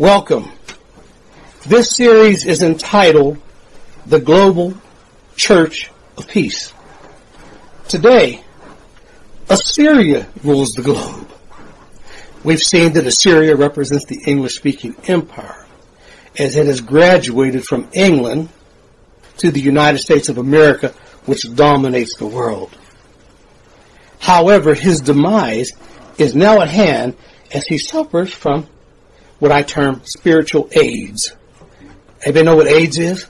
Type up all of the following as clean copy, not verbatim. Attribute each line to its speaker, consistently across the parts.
Speaker 1: Welcome. This series is entitled The Global Church of Peace. Today, Assyria rules the globe. We've seen that Assyria represents the English-speaking empire, as it has graduated from England to the United States of America, which dominates the world. However, his demise is now at hand as he suffers from what I term spiritual AIDS. Anybody know what AIDS is?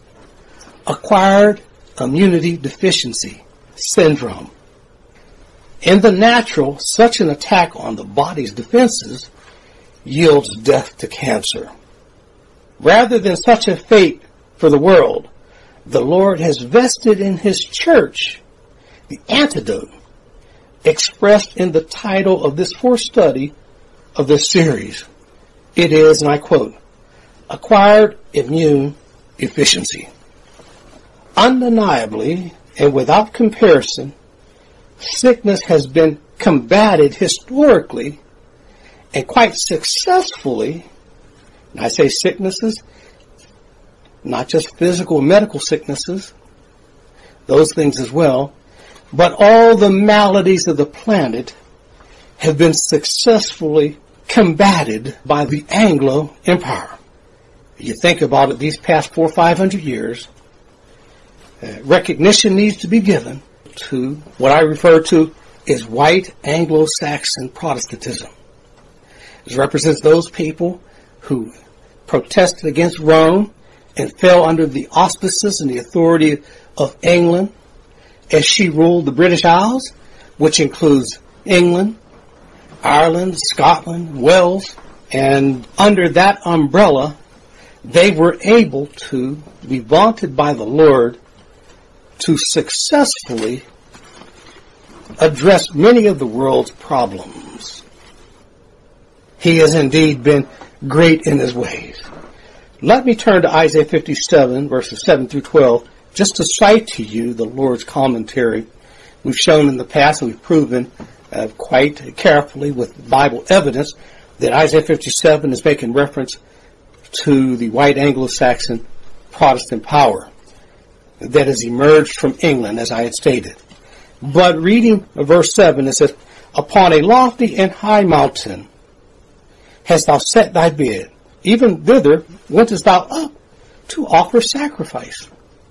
Speaker 1: Acquired immunity deficiency syndrome. In the natural, such an attack on the body's defenses yields death to cancer. Rather than such a fate for the world, the Lord has vested in His church the antidote expressed in the title of this fourth study of this series. It is, and I quote, acquired immune deficiency. Undeniably and without comparison, sickness has been combated historically and quite successfully. And I say sicknesses, not just physical and medical sicknesses, those things as well, but all the maladies of the planet have been successfully combated by the Anglo Empire. You think about it, these past 400 or 500 years, recognition needs to be given to what I refer to as white Anglo-Saxon Protestantism. It represents those people who protested against Rome and fell under the auspices and the authority of England as she ruled the British Isles, which includes England, Ireland, Scotland, Wales, and under that umbrella, they were able to be vaunted by the Lord to successfully address many of the world's problems. He has indeed been great in His ways. Let me turn to Isaiah 57, verses 7 through 12, just to cite to you the Lord's commentary. We've shown in the past, and we've proven quite carefully with Bible evidence that Isaiah 57 is making reference to the white Anglo-Saxon Protestant power that has emerged from England, as I had stated. But reading verse 7, it says, upon a lofty and high mountain hast thou set thy bed, even thither wentest thou up to offer sacrifice.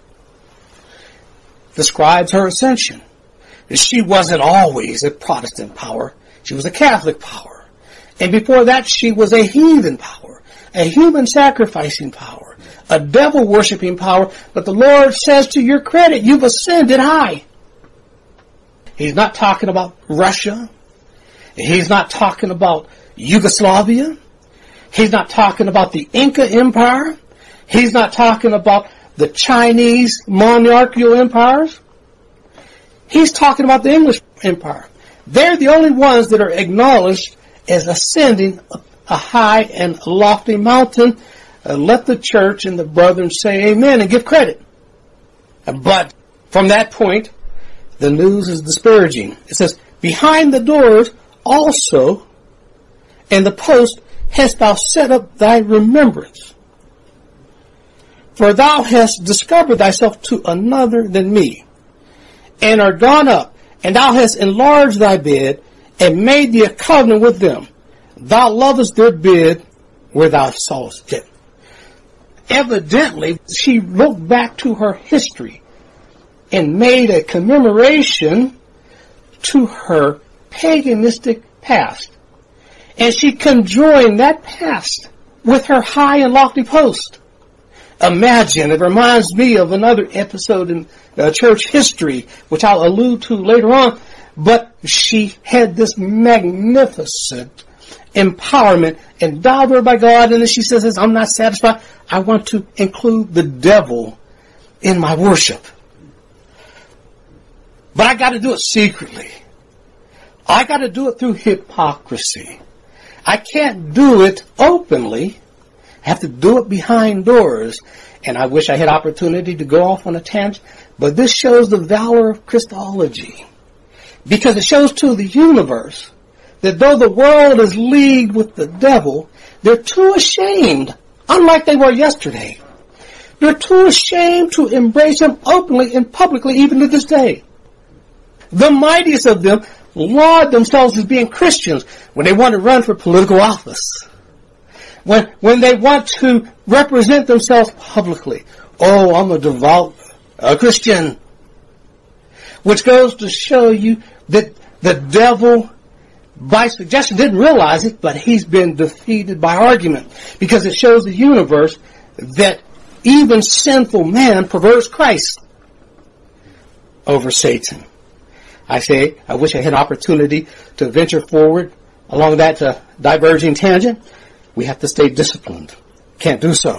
Speaker 1: Describes her ascension. She wasn't always a Protestant power. She was a Catholic power. And before that, she was a heathen power, a human sacrificing power, a devil worshiping power. But the Lord says, to your credit, you've ascended high. He's not talking about Russia. He's not talking about Yugoslavia. He's not talking about the Inca Empire. He's not talking about the Chinese monarchical empires. He's talking about the English Empire. They're the only ones that are acknowledged as ascending a high and lofty mountain. Let the church and the brethren say amen and give credit. But from that point, the news is disparaging. It says, behind the doors also and the post hast thou set up thy remembrance. For thou hast discovered thyself to another than me, and are gone up, and thou hast enlarged thy bed, and made thee a covenant with them. Thou lovest their bed where thou sawest it. Evidently, she looked back to her history and made a commemoration to her paganistic past. And she conjoined that past with her high and lofty post. Imagine, it reminds me of another episode in church history, which I'll allude to later on, but she had this magnificent empowerment endowed her by God, and then she says, I'm not satisfied. I want to include the devil in my worship. But I got to do it secretly. I got to do it through hypocrisy. I can't do it openly. I have to do it behind doors. And I wish I had opportunity to go off on a tangent, but this shows the valor of Christology. Because it shows to the universe that though the world is leagued with the devil, They're too ashamed, unlike they were yesterday. They're too ashamed to embrace him openly and publicly, even to this day. The mightiest of them laud themselves as being Christians when they want to run for political office. When they want to represent themselves publicly. Oh, I'm a devout Christian. Which goes to show you that the devil, by suggestion, didn't realize it, but he's been defeated by argument. Because it shows the universe that even sinful man prefers Christ over Satan. I wish I had an opportunity to venture forward along that diverging tangent. We have to stay disciplined. Can't do so.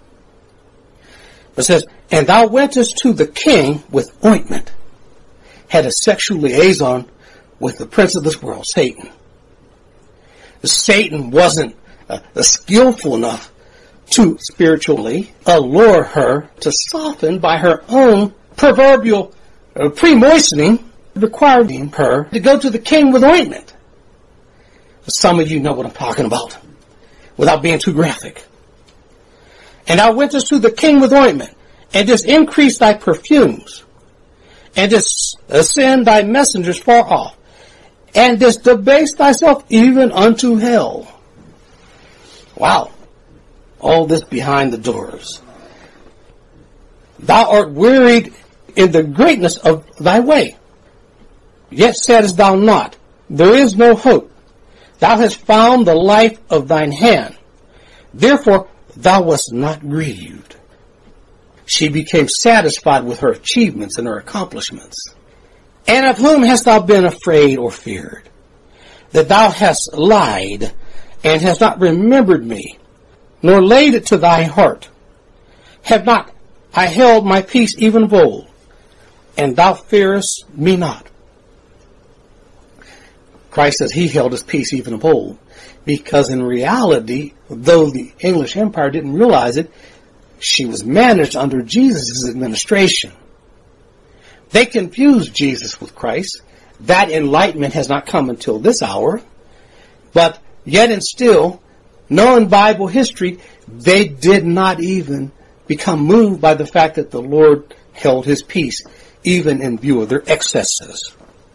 Speaker 1: It says, and thou wentest to the king with ointment. Had a sexual liaison with the prince of this world, Satan. Satan wasn't skillful enough to spiritually allure her to soften by her own proverbial pre-moistening, requiring her to go to the king with ointment. Some of you know what I'm talking about, without being too graphic. And thou wentest to the king with ointment, and didst increase thy perfumes, and didst send thy messengers far off, and didst debase thyself even unto hell. Wow. All this behind the doors. Thou art wearied in the greatness of thy way. Yet saidst thou not, there is no hope. Thou hast found the life of thine hand. Therefore thou wast not grieved. She became satisfied with her achievements and her accomplishments. And of whom hast thou been afraid or feared? That thou hast lied and hast not remembered me, nor laid it to thy heart. Have not I held my peace even of old, and thou fearest me not? Christ says he held his peace even of old, because in reality, though the English Empire didn't realize it, she was managed under Jesus' administration. They confused Jesus with Christ. That enlightenment has not come until this hour, but yet and still, knowing Bible history, they did not even become moved by the fact that the Lord held his peace, even in view of their excesses.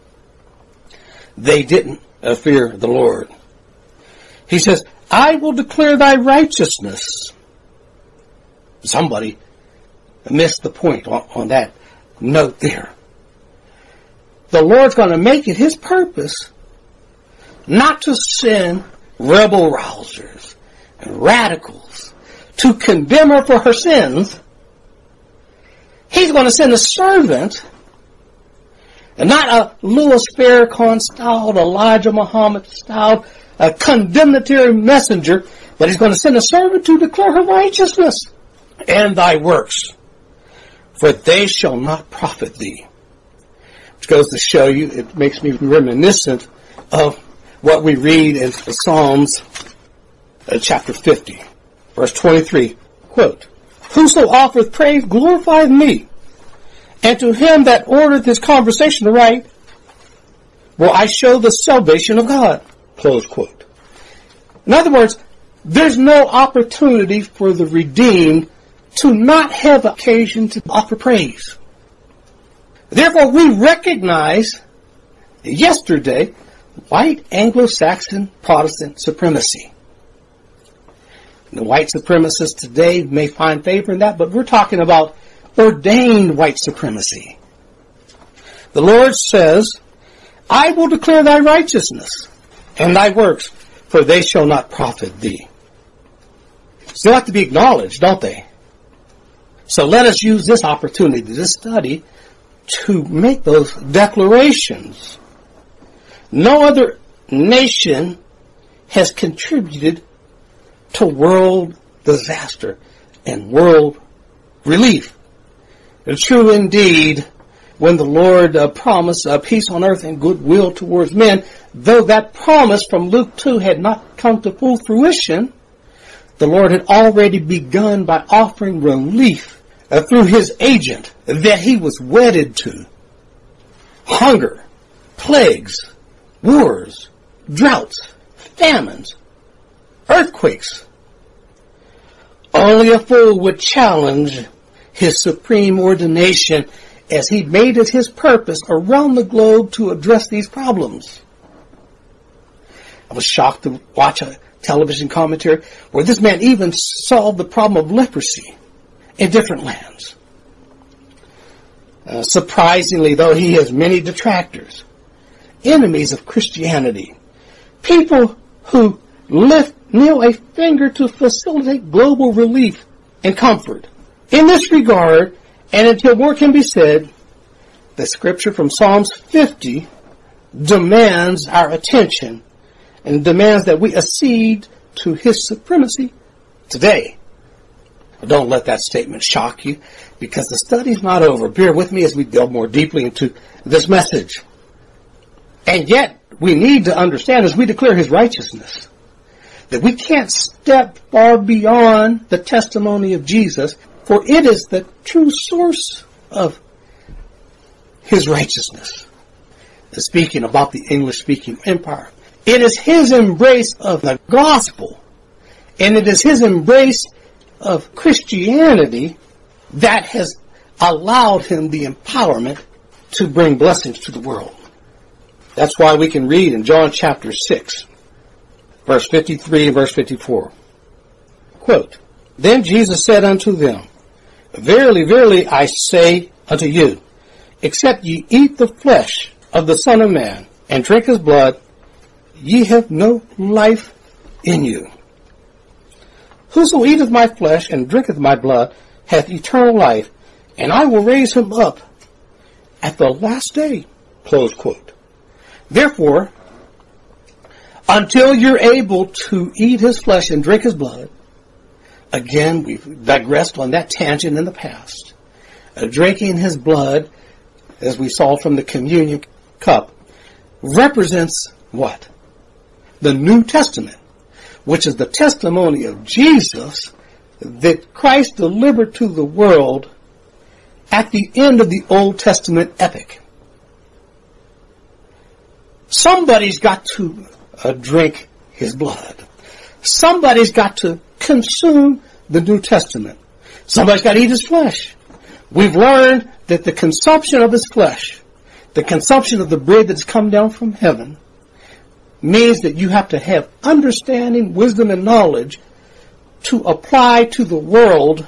Speaker 1: They didn't fear the Lord. He says, I will declare thy righteousness. Somebody missed the point on that note there. The Lord's going to make it his purpose not to send rebel rousers and radicals to condemn her for her sins. He's going to send a servant, and not a Louis Farrakhan styled, Elijah Muhammad styled, a condemnatory messenger, but he's going to send a servant to declare her righteousness and thy works, for they shall not profit thee. Which goes to show you, it makes me reminiscent of what we read in Psalms chapter 50, verse 23, quote, Whoso offereth praise glorifieth me, and to him that ordereth his conversation aright will I show the salvation of God, close quote. In other words, there's no opportunity for the redeemed to not have occasion to offer praise. Therefore, we recognize yesterday white Anglo-Saxon Protestant supremacy. The white supremacists today may find favor in that, but we're talking about ordained white supremacy. The Lord says, I will declare thy righteousness and thy works, for they shall not profit thee. So they have to be acknowledged, don't they? So let us use this opportunity, this study, to make those declarations. No other nation has contributed to world disaster and world relief. It's true indeed when the Lord promised peace on earth and goodwill towards men, though that promise from Luke 2 had not come to full fruition, the Lord had already begun by offering relief through his agent that he was wedded to. Hunger, plagues, wars, droughts, famines, earthquakes. Only a fool would challenge his supreme ordination as he made it his purpose around the globe to address these problems. I was shocked to watch a television commentary where this man even solved the problem of leprosy in different lands. Surprisingly, though, he has many detractors, enemies of Christianity, people who kneel a finger to facilitate global relief and comfort. In this regard, and until more can be said, the scripture from Psalms 50 demands our attention and demands that we accede to his supremacy today. Don't let that statement shock you, because the study's not over. Bear with me as we delve more deeply into this message. And yet, we need to understand as we declare his righteousness, that we can't step far beyond the testimony of Jesus, for it is the true source of his righteousness. Speaking about the English-speaking empire, it is his embrace of the gospel, and it is his embrace of Christianity that has allowed him the empowerment to bring blessings to the world. That's why we can read in John chapter 6, verse 53 and verse 54. Quote, Then Jesus said unto them, Verily, verily, I say unto you, except ye eat the flesh of the Son of Man and drink his blood, ye have no life in you. Whoso eateth my flesh and drinketh my blood hath eternal life, and I will raise him up at the last day. Close quote. Therefore, until you're able to eat his flesh and drink his blood, again, we've digressed on that tangent in the past. Drinking his blood, as we saw from the communion cup, represents what? The New Testament, which is the testimony of Jesus that Christ delivered to the world at the end of the Old Testament epic. Somebody's got to drink his blood. Somebody's got to consume the New Testament. Somebody's got to eat his flesh. We've learned that the consumption of his flesh, the consumption of the bread that's come down from heaven, means that you have to have understanding, wisdom, and knowledge to apply to the world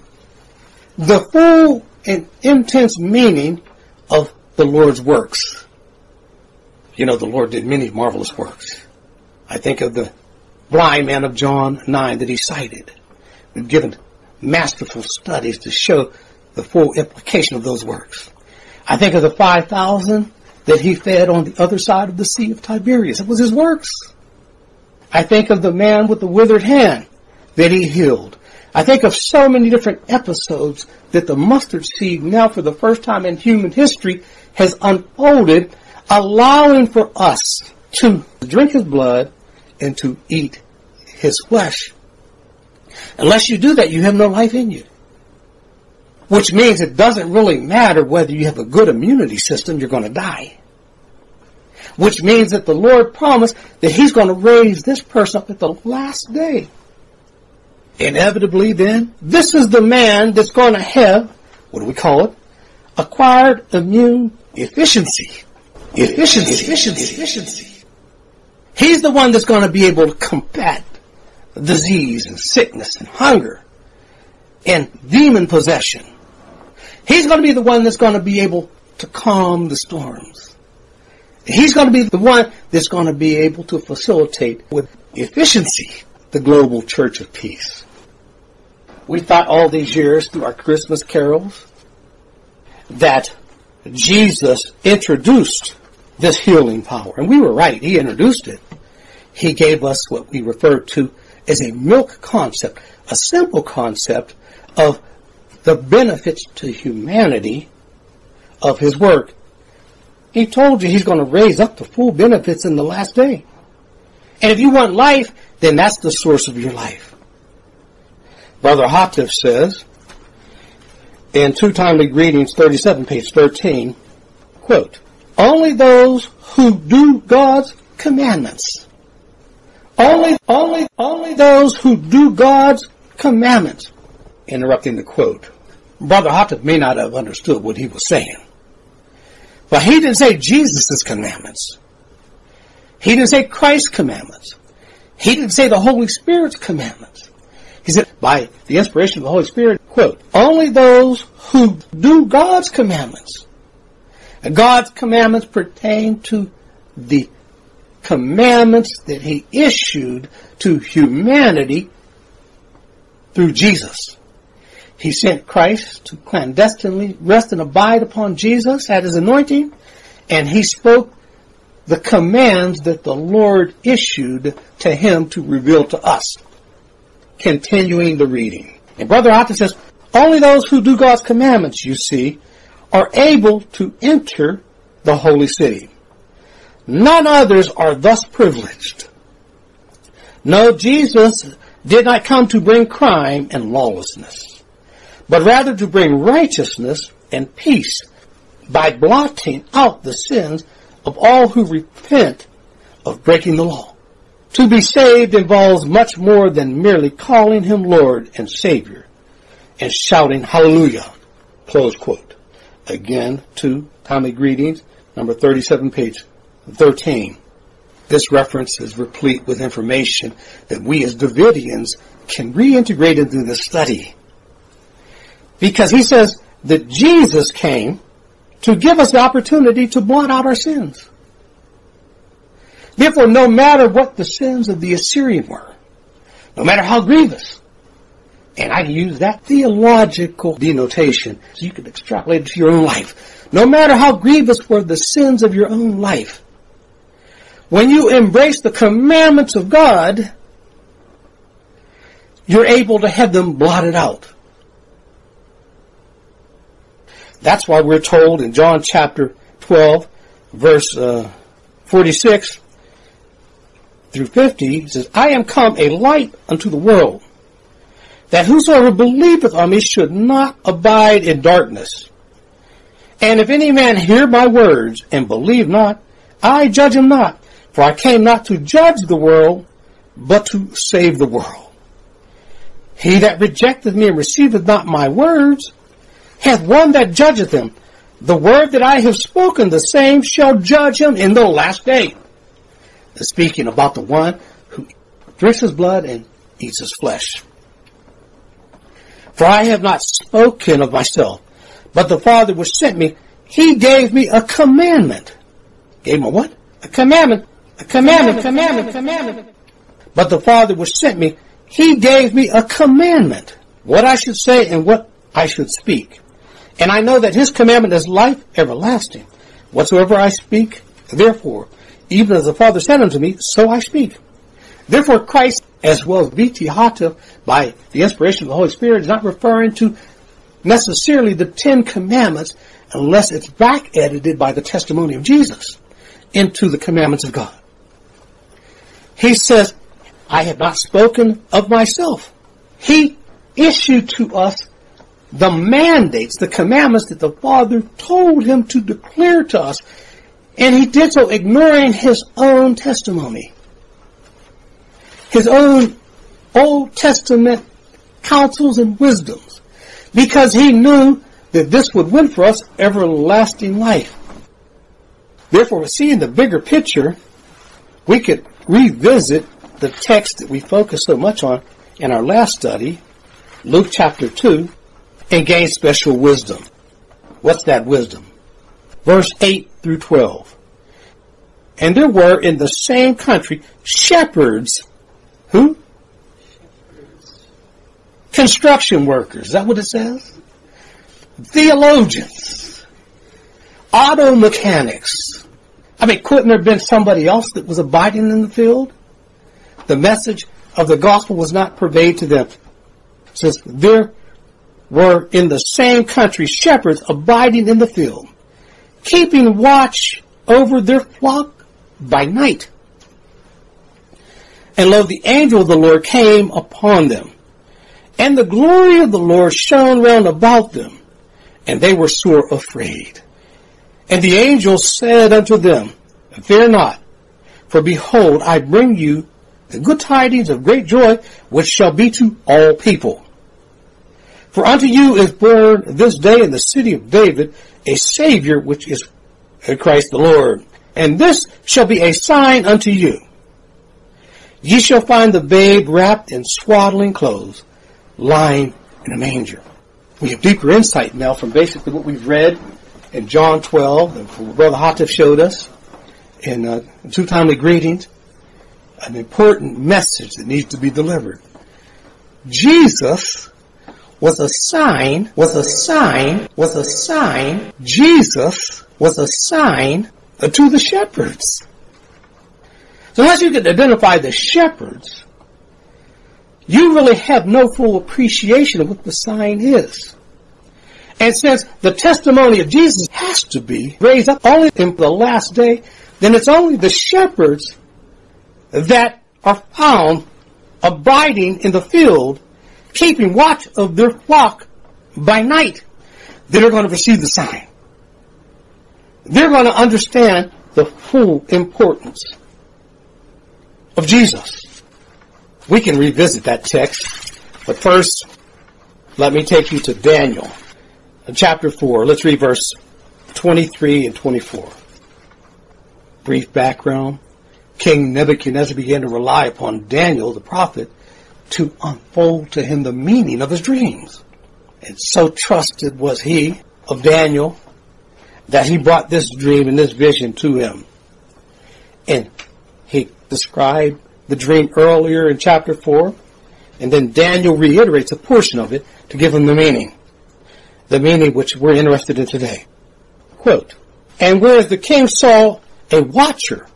Speaker 1: the full and intense meaning of the Lord's works. You know, the Lord did many marvelous works. I think of the blind man of John 9 that he cited. We've given masterful studies to show the full implication of those works. I think of the 5,000 that he fed on the other side of the Sea of Tiberias. It was his works. I think of the man with the withered hand that he healed. I think of so many different episodes that the mustard seed, now for the first time in human history, has unfolded, allowing for us to drink his blood and to eat his flesh. Unless you do that, you have no life in you. Which means it doesn't really matter whether you have a good immunity system, you're going to die. Which means that the Lord promised that he's going to raise this person up at the last day. Inevitably then, this is the man that's going to have, what do we call it? Acquired immune efficiency. Efficiency. He's the one that's going to be able to combat disease and sickness and hunger and demon possession. He's going to be the one that's going to be able to calm the storms. He's going to be the one that's going to be able to facilitate with efficiency the global church of peace. We thought all these years through our Christmas carols that Jesus introduced this healing power. And we were right. He introduced it. He gave us what we refer to as a milk concept, a simple concept of the benefits to humanity of his work. He told you he's going to raise up the full benefits in the last day. And if you want life, then that's the source of your life. Brother Hoptiff says, in Two Timely Greetings 37, page 13, quote, Only those who do God's commandments Only those who do God's commandments. Interrupting the quote. Brother Hopkins may not have understood what he was saying. But he didn't say Jesus' commandments. He didn't say Christ's commandments. He didn't say the Holy Spirit's commandments. He said, by the inspiration of the Holy Spirit, quote, only those who do God's commandments. And God's commandments pertain to the commandments that he issued to humanity through Jesus. He sent Christ to clandestinely rest and abide upon Jesus at his anointing, and he spoke the commands that the Lord issued to him to reveal to us. Continuing the reading. And Brother Otten says, only those who do God's commandments, you see, are able to enter the holy city. None others are thus privileged. No, Jesus did not come to bring crime and lawlessness, but rather to bring righteousness and peace by blotting out the sins of all who repent of breaking the law. To be saved involves much more than merely calling him Lord and Savior and shouting hallelujah. Close quote. Again, to Tommy Greetings, number 37, page 13. This reference is replete with information that we as Davidians can reintegrate into the study. Because he says that Jesus came to give us the opportunity to blot out our sins. Therefore, no matter what the sins of the Assyrian were, no matter how grievous, and I use that theological denotation so you can extrapolate it to your own life. No matter how grievous were the sins of your own life, when you embrace the commandments of God, you're able to have them blotted out. That's why we're told in John chapter 12, verse 46 through 50, it says, I am come a light unto the world, that whosoever believeth on me should not abide in darkness. And if any man hear my words and believe not, I judge him not. For I came not to judge the world, but to save the world. He that rejecteth me and receiveth not my words, hath one that judgeth him. The word that I have spoken, the same shall judge him in the last day. Speaking about the one who drinks his blood and eats his flesh. For I have not spoken of myself, but the Father which sent me, he gave me a commandment. Gave him a what? A commandment. A commandment. But the Father which sent me, he gave me a commandment, what I should say and what I should speak. And I know that his commandment is life everlasting. Whatsoever I speak, therefore, even as the Father said unto me, so I speak. Therefore Christ, as well as V.T. Houghton, by the inspiration of the Holy Spirit, is not referring to necessarily the 10 Commandments unless it's back edited by the testimony of Jesus into the commandments of God. He says, I have not spoken of myself. He issued to us the mandates, the commandments that the Father told him to declare to us. And he did so ignoring his own testimony. His own Old Testament counsels and wisdoms. Because he knew that this would win for us everlasting life. Therefore, seeing the bigger picture, we could revisit the text that we focused so much on in our last study, Luke chapter 2, and gain special wisdom. What's that wisdom? Verse 8 through 12. And there were in the same country shepherds. Who? Construction workers. Is that what it says? Theologians. Auto mechanics. Couldn't there have been somebody else that was abiding in the field? The message of the gospel was not purveyed to them. It says, there were in the same country shepherds abiding in the field, keeping watch over their flock by night. And lo, the angel of the Lord came upon them, and the glory of the Lord shone round about them, and they were sore afraid. And the angel said unto them, Fear not, for behold, I bring you the good tidings of great joy, which shall be to all people. For unto you is born this day in the city of David a Savior, which is Christ the Lord. And this shall be a sign unto you. Ye shall find the babe wrapped in swaddling clothes, lying in a manger. We have deeper insight now from basically what we've read in John 12, and what Brother Hatif showed us in Two Timely Greetings, an important message that needs to be delivered. Jesus was a sign, Jesus was a sign to the shepherds. So unless you can identify the shepherds, you really have no full appreciation of what the sign is. And since the testimony of Jesus has to be raised up only in the last day, then it's only the shepherds that are found abiding in the field, keeping watch of their flock by night, that are going to receive the sign. They're going to understand the full importance of Jesus. We can revisit that text, but first, let me take you to Daniel, chapter 4. Let's read verse 23 and 24. Brief background. King Nebuchadnezzar began to rely upon Daniel, the prophet, to unfold to him the meaning of his dreams. And so trusted was he of Daniel that he brought this dream and this vision to him. And he described the dream earlier in chapter 4, and then Daniel reiterates a portion of it to give him the meaning which we're interested in today. Quote, and whereas the king saw a watcher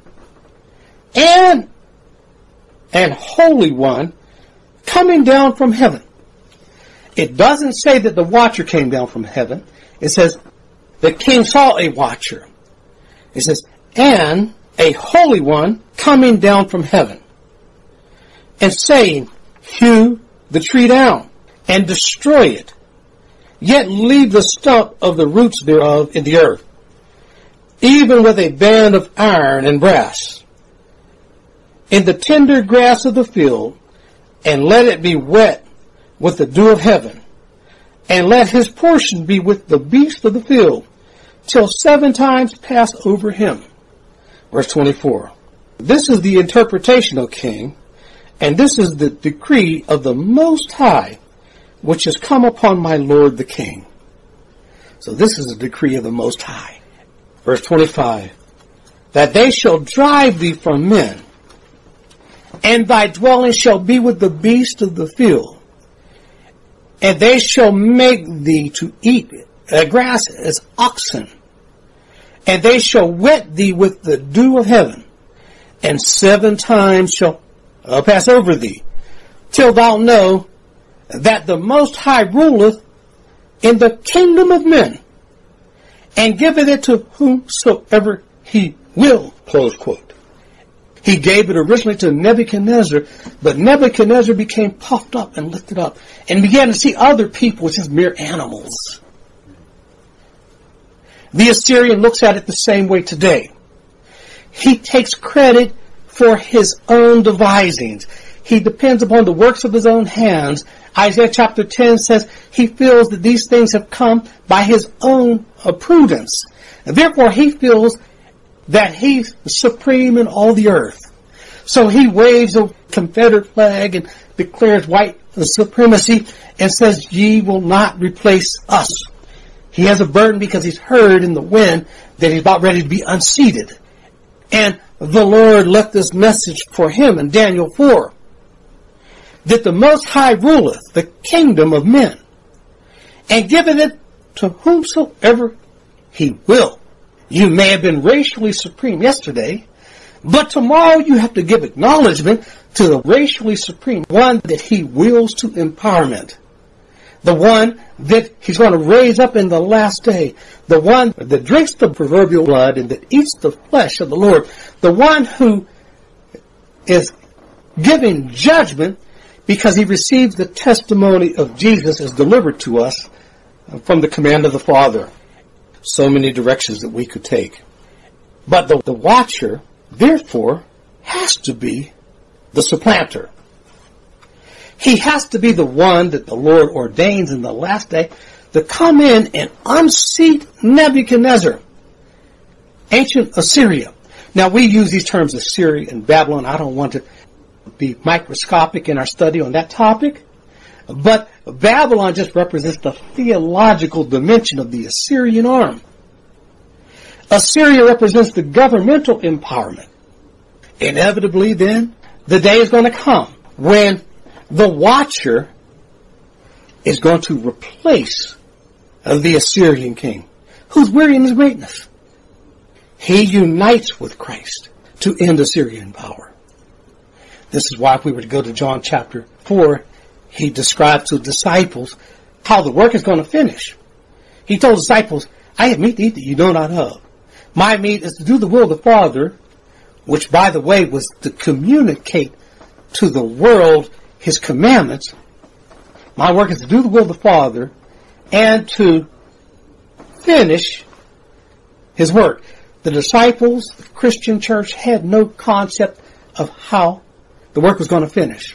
Speaker 1: and an holy one coming down from heaven. It doesn't say that the watcher came down from heaven. It says the king saw a watcher. It says, and a holy one coming down from heaven, and saying, hew the tree down, and destroy it, yet leave the stump of the roots thereof in the earth, even with a band of iron and brass, in the tender grass of the field, and let it be wet with the dew of heaven, and let his portion be with the beasts of the field, till 7 times pass over him. Verse 24. This is the interpretation, O king, and this is the decree of the Most High, which has come upon my lord the king. So this is the decree of the Most High. Verse 25. That they shall drive thee from men, and thy dwelling shall be with the beasts of the field, and they shall make thee to eat grass as oxen, and they shall wet thee with the dew of heaven, and 7 times shall pass over thee, till thou know that the Most High ruleth in the kingdom of men, and giveth it to whomsoever he will. Close quote. He gave it originally to Nebuchadnezzar, but Nebuchadnezzar became puffed up and lifted up, and began to see other people as just mere animals. The Assyrian looks at it the same way today. He takes credit for his own devisings. He depends upon the works of his own hands. Isaiah chapter 10 says he feels that these things have come by his own prudence. And therefore he feels that he's supreme in all the earth. So he waves a Confederate flag and declares white supremacy and says, ye will not replace us. He has a burden because he's heard in the wind that he's about ready to be unseated. And the Lord left this message for him in Daniel 4. That the Most High ruleth the kingdom of men, and giveth it to whomsoever he will. You may have been racially supreme yesterday, but tomorrow you have to give acknowledgement to the racially supreme one that he wills to empowerment. The one that he's going to raise up in the last day. The one that drinks the proverbial blood and that eats the flesh of the Lord. The one who is giving judgment because he received the testimony of Jesus as delivered to us from the command of the Father. So many directions that we could take. But the watcher, therefore, has to be the supplanter. He has to be the one that the Lord ordains in the last day to come in and unseat Nebuchadnezzar, ancient Assyria. Now, we use these terms Assyria and Babylon. I don't want to be microscopic in our study on that topic. But Babylon just represents the theological dimension of the Assyrian arm. Assyria represents the governmental empowerment. Inevitably, then, the day is going to come when the watcher is going to replace the Assyrian king, who's weary in his greatness. He unites with Christ to end Assyrian power. This is why if we were to go to John chapter 4, he described to disciples how the work is going to finish. He told disciples, I have meat to eat that you know not of. My meat is to do the will of the Father, which, by the way, was to communicate to the world his commandments. My work is to do the will of the Father and to finish his work. The disciples, the Christian church, had no concept of how the work was going to finish.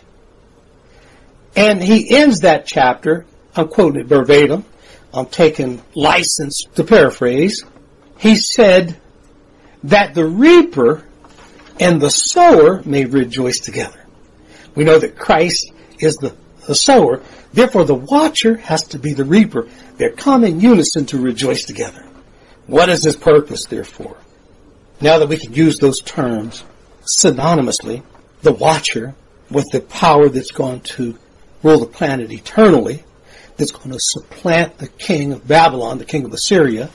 Speaker 1: And he ends that chapter, I'm quoting it verbatim, I'm taking license to paraphrase. He said that the reaper and the sower may rejoice together. We know that Christ is the sower. Therefore, the watcher has to be the reaper. They come in unison to rejoice together. What is his purpose, therefore? Now that we can use those terms synonymously, the watcher with the power that's going to rule the planet eternally, that's going to supplant the king of Babylon, the king of Assyria,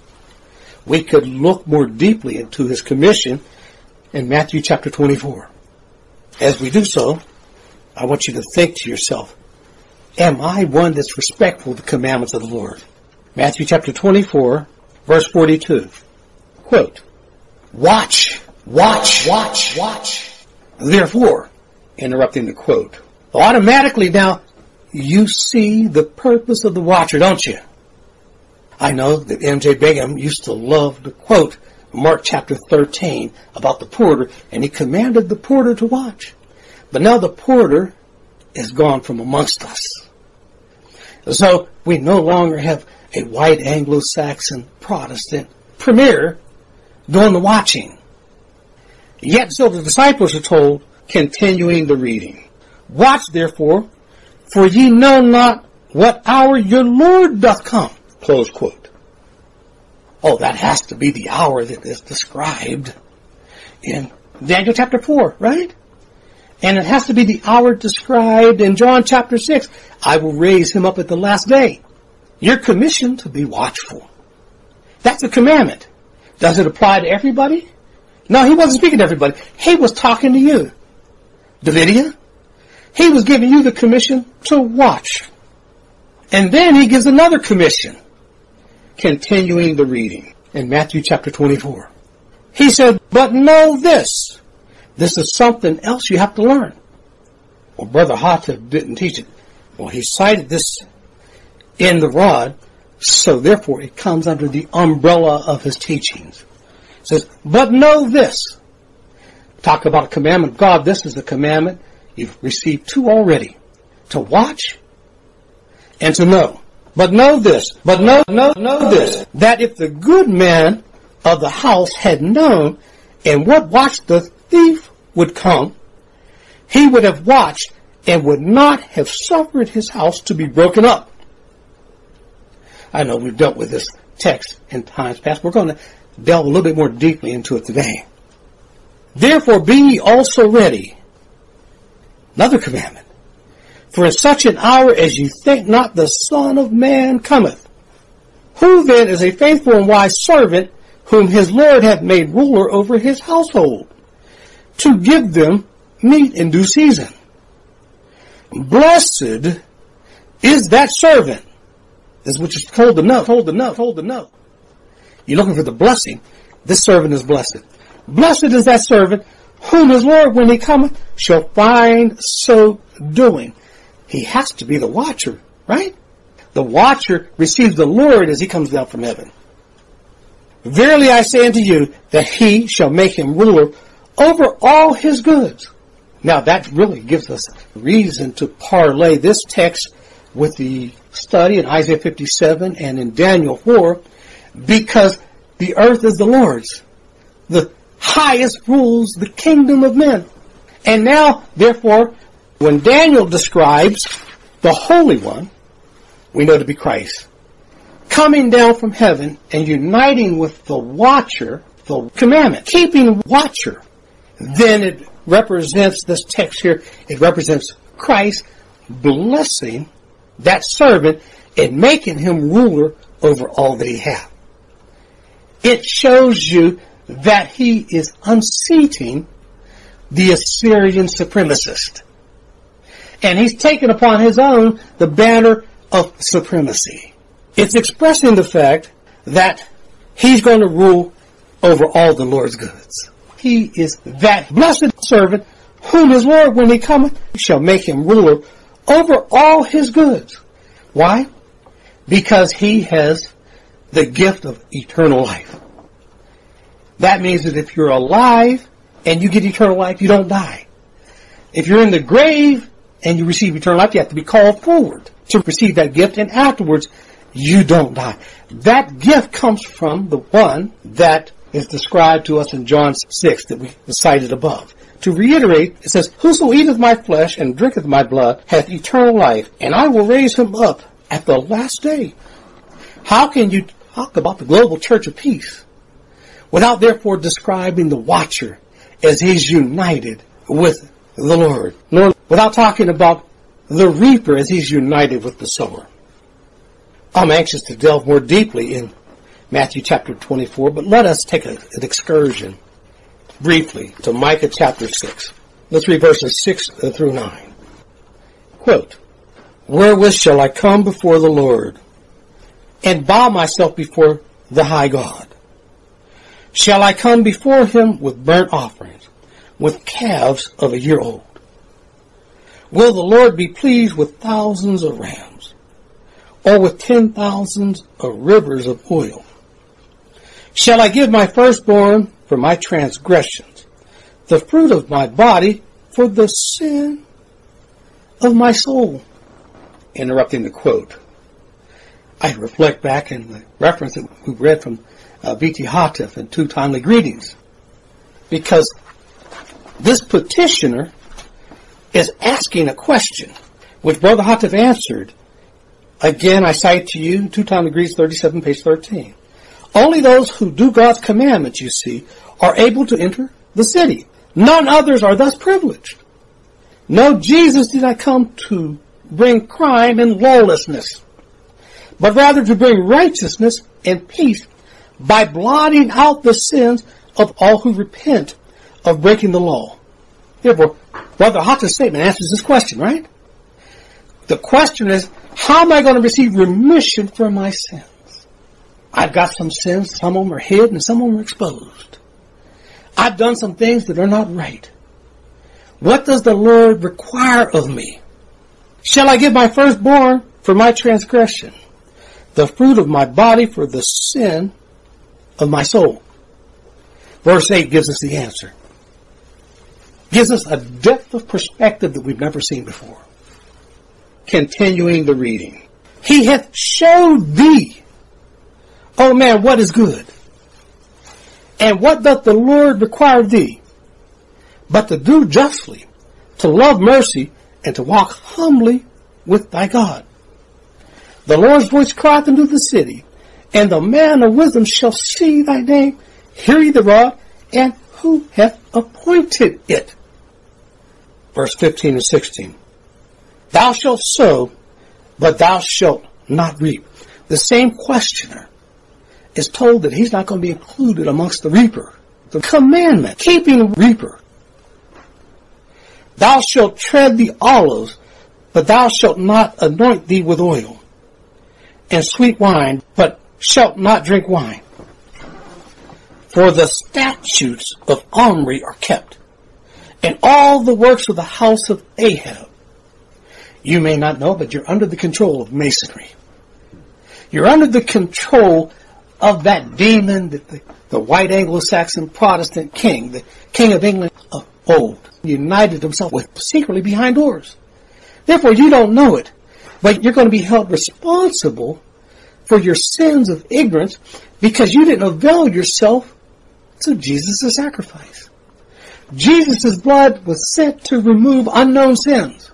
Speaker 1: we could look more deeply into his commission in Matthew chapter 24. As we do so, I want you to think to yourself, am I one that's respectful of the commandments of the Lord? Matthew chapter 24, verse 42. Quote, watch, watch, watch, watch. Therefore, interrupting the quote, automatically now you see the purpose of the watcher, don't you? I know that M.J. Bingham used to love to quote Mark chapter 13 about the porter, and he commanded the porter to watch. But now the porter is gone from amongst us. So we no longer have a white Anglo-Saxon Protestant premier doing the watching. Yet so the disciples are told, continuing the reading, watch therefore, for ye know not what hour your Lord doth come. Close quote. Oh, that has to be the hour that is described in Daniel chapter 4, right? And it has to be the hour described in John chapter 6. I will raise him up at the last day. You're commissioned to be watchful. That's a commandment. Does it apply to everybody? No, he wasn't speaking to everybody. He was talking to you. Davidia, he was giving you the commission to watch. And then he gives another commission. Continuing the reading in Matthew chapter 24. He said, but know this. This is something else you have to learn. Well, Brother Hattab didn't teach it. Well, he cited this in the rod, so therefore it comes under the umbrella of his teachings. It says, but know this. Talk about a commandment of God. This is the commandment. You've received two already. To watch and to know. But know this, know this, that if the good man of the house had known in what watch the thief would come, he would have watched and would not have suffered his house to be broken up. I know we've dealt with this text in times past. We're going to delve a little bit more deeply into it today. Therefore be ye also ready. Another commandment. For in such an hour as you think not the Son of Man cometh. Who then is a faithful and wise servant whom his Lord hath made ruler over his household, to give them meat in due season? Blessed is that servant. This is what you're told to know. You're looking for the blessing. This servant is blessed. Blessed is that servant whom his Lord, when he cometh, shall find so doing. He has to be the watcher, right? The watcher receives the Lord as he comes down from heaven. Verily I say unto you, that he shall make him ruler over all his goods. Now that really gives us reason to parlay this text with the study in Isaiah 57 and in Daniel 4, because the earth is the Lord's. The highest rules the kingdom of men. And now, therefore, when Daniel describes the Holy One, we know to be Christ, coming down from heaven and uniting with the watcher, the commandment, keeping watcher, then it represents, this text here, it represents Christ blessing that servant and making him ruler over all that he hath. It shows you that he is unseating the Assyrian supremacist. And he's taken upon his own the banner of supremacy. It's expressing the fact that he's going to rule over all the Lord's goods. He is that blessed servant whom his Lord, when he cometh, shall make him ruler over all his goods. Why? Because he has the gift of eternal life. That means that if you're alive and you get eternal life, you don't die. If you're in the grave and you receive eternal life, you have to be called forward to receive that gift, and afterwards you don't die. That gift comes from the one that is described to us in John 6 that we cited above. To reiterate, it says, "Whoso eateth my flesh and drinketh my blood hath eternal life, and I will raise him up at the last day." How can you talk about the global church of peace without therefore describing the watcher as he's united with the Lord? Nor without talking about the reaper as he's united with the sower. I'm anxious to delve more deeply in Matthew chapter 24, but let us take an excursion briefly to Micah chapter 6. Let's read verses 6 through 9. Quote, "Wherewith shall I come before the Lord, and bow myself before the high God? Shall I come before him with burnt offerings, with calves of a year old? Will the Lord be pleased with thousands of rams, or with 10,000 of rivers of oil? Shall I give my firstborn for my transgressions, the fruit of my body for the sin of my soul?" Interrupting the quote, I reflect back in the reference that we read from V.T. Houteff and Two Timely Greetings, because this petitioner is asking a question, which Brother Houteff answered. Again, I cite to you Two Timely Greetings 37, page 13. Only those who do God's commandments, you see, are able to enter the city. None others are thus privileged. No, Jesus did not come to bring crime and lawlessness, but rather to bring righteousness and peace by blotting out the sins of all who repent of breaking the law. Therefore, Brother Hotteff's statement answers this question, right? The question is, how am I going to receive remission for my sins? I've got some sins, some of them are hidden and some of them are exposed. I've done some things that are not right. What does the Lord require of me? Shall I give my firstborn for my transgression, the fruit of my body for the sin of my soul? Verse 8 gives us the answer. Gives us a depth of perspective that we've never seen before. Continuing the reading. He hath showed thee, O man, what is good. And what doth the Lord require of thee? But to do justly, to love mercy, and to walk humbly with thy God. The Lord's voice crieth into the city, and the man of wisdom shall see thy name, hear ye the rod, and who hath appointed it? Verse 15 and 16. Thou shalt sow, but thou shalt not reap. The same questioner is told that he's not going to be included amongst the reaper. The commandment, keeping reaper. Thou shalt tread the olives, but thou shalt not anoint thee with oil, and sweet wine, but shalt not drink wine. For the statutes of Omri are kept, and all the works of the house of Ahab. You may not know, but you're under the control of Masonry. You're under the control of that demon, the white Anglo-Saxon Protestant king, the king of England, of old, united himself with secretly behind doors. Therefore, you don't know it, but you're going to be held responsible for your sins of ignorance because you didn't avail yourself to Jesus' sacrifice. Jesus' blood was sent to remove unknown sins.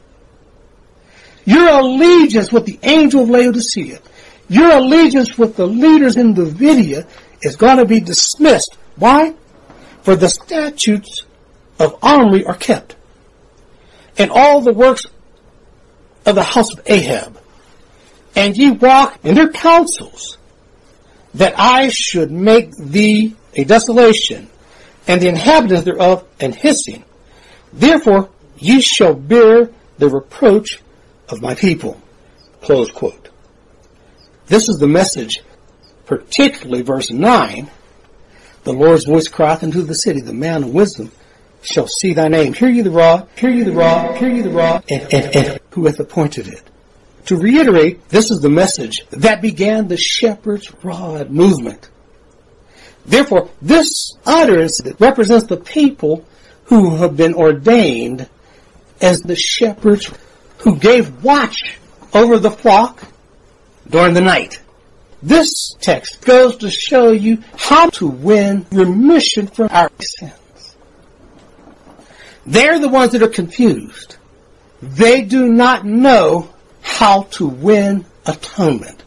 Speaker 1: Your allegiance with the angel of Laodicea, your allegiance with the leaders in Davidia is going to be dismissed. Why? For the statutes of Omri are kept, and all the works of the house of Ahab. And ye walk in their counsels, that I should make thee a desolation, and the inhabitants thereof an hissing. Therefore ye shall bear the reproach of my people. Close quote. This is the message, particularly verse 9. The Lord's voice crieth into the city, the man of wisdom shall see thy name. Hear ye the rod, hear ye the rod, hear ye the rod, and who hath appointed it? To reiterate, this is the message that began the shepherd's rod movement. Therefore, this utterance represents the people who have been ordained as the shepherds who gave watch over the flock during the night. This text goes to show you how to win remission from our sins. They're the ones that are confused. They do not know how to win atonement.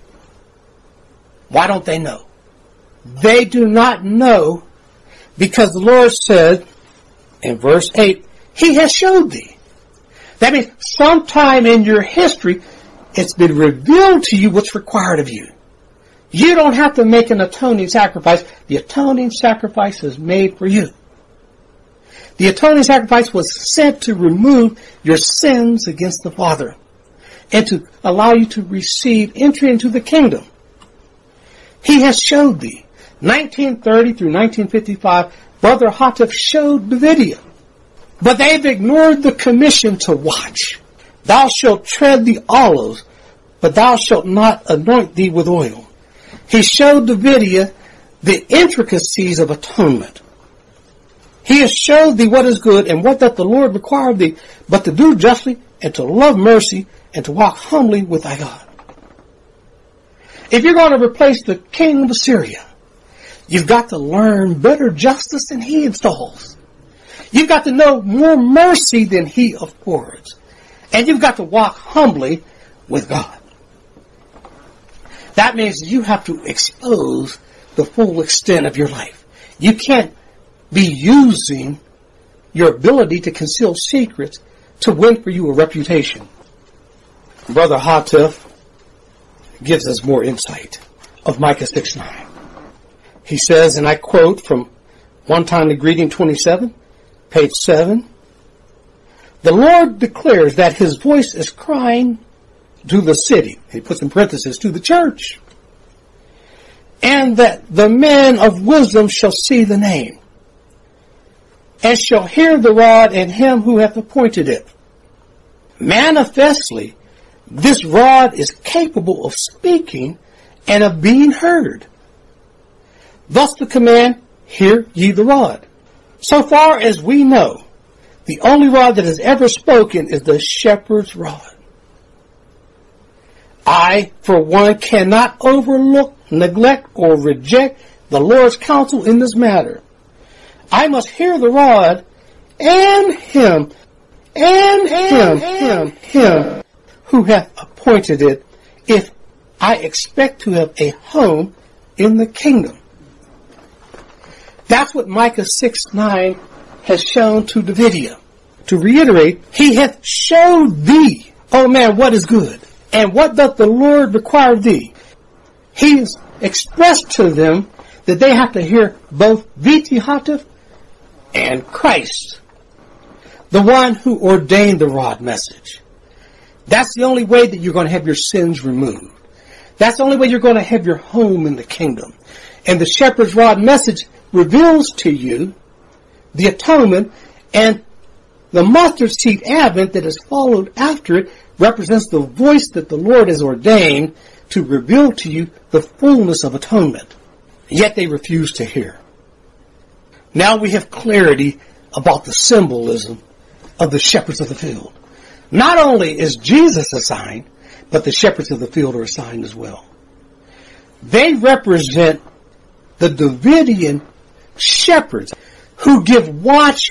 Speaker 1: Why don't they know? They do not know because the Lord said in verse 8, He has showed thee. That means sometime in your history, it's been revealed to you what's required of you. You don't have to make an atoning sacrifice. The atoning sacrifice is made for you. The atoning sacrifice was sent to remove your sins against the Father and to allow you to receive entry into the kingdom. He has showed thee. 1930 through 1955, Brother Hatif showed Davidia. But they've ignored the commission to watch. Thou shalt tread the olives, but thou shalt not anoint thee with oil. He showed Davidia the intricacies of atonement. He has showed thee what is good and what doth the Lord require of thee, but to do justly and to love mercy and to walk humbly with thy God. If you're going to replace the king of Assyria, you've got to learn better justice than he installs. You've got to know more mercy than he affords. And you've got to walk humbly with God. That means you have to expose the full extent of your life. You can't be using your ability to conceal secrets to win for you a reputation. Brother Hatif gives us more insight of Micah 6:9. He says, and I quote from One Timely Greeting 27, page 7, the Lord declares that his voice is crying to the city. He puts in parentheses, to the church. And that the man of wisdom shall see the name, and shall hear the rod and him who hath appointed it. Manifestly, this rod is capable of speaking and of being heard. Thus the command, hear ye the rod. So far as we know, the only rod that has ever spoken is the shepherd's rod. I, for one, cannot overlook, neglect, or reject the Lord's counsel in this matter. I must hear the rod and him who hath appointed it if I expect to have a home in the kingdom. That's what Micah 6:9 has shown to Davidia. To reiterate, he hath showed thee, O man, what is good, and what doth the Lord require of thee. He has expressed to them that they have to hear both Viti Hatif and Christ, the one who ordained the rod message. That's the only way that you're going to have your sins removed. That's the only way you're going to have your home in the kingdom. And the shepherd's rod message reveals to you the atonement, and the mustard seed advent that is followed after it represents the voice that the Lord has ordained to reveal to you the fullness of atonement. Yet they refuse to hear. Now we have clarity about the symbolism of the shepherds of the field. Not only is Jesus assigned, but the shepherds of the field are assigned as well. They represent the Davidian shepherds who give watch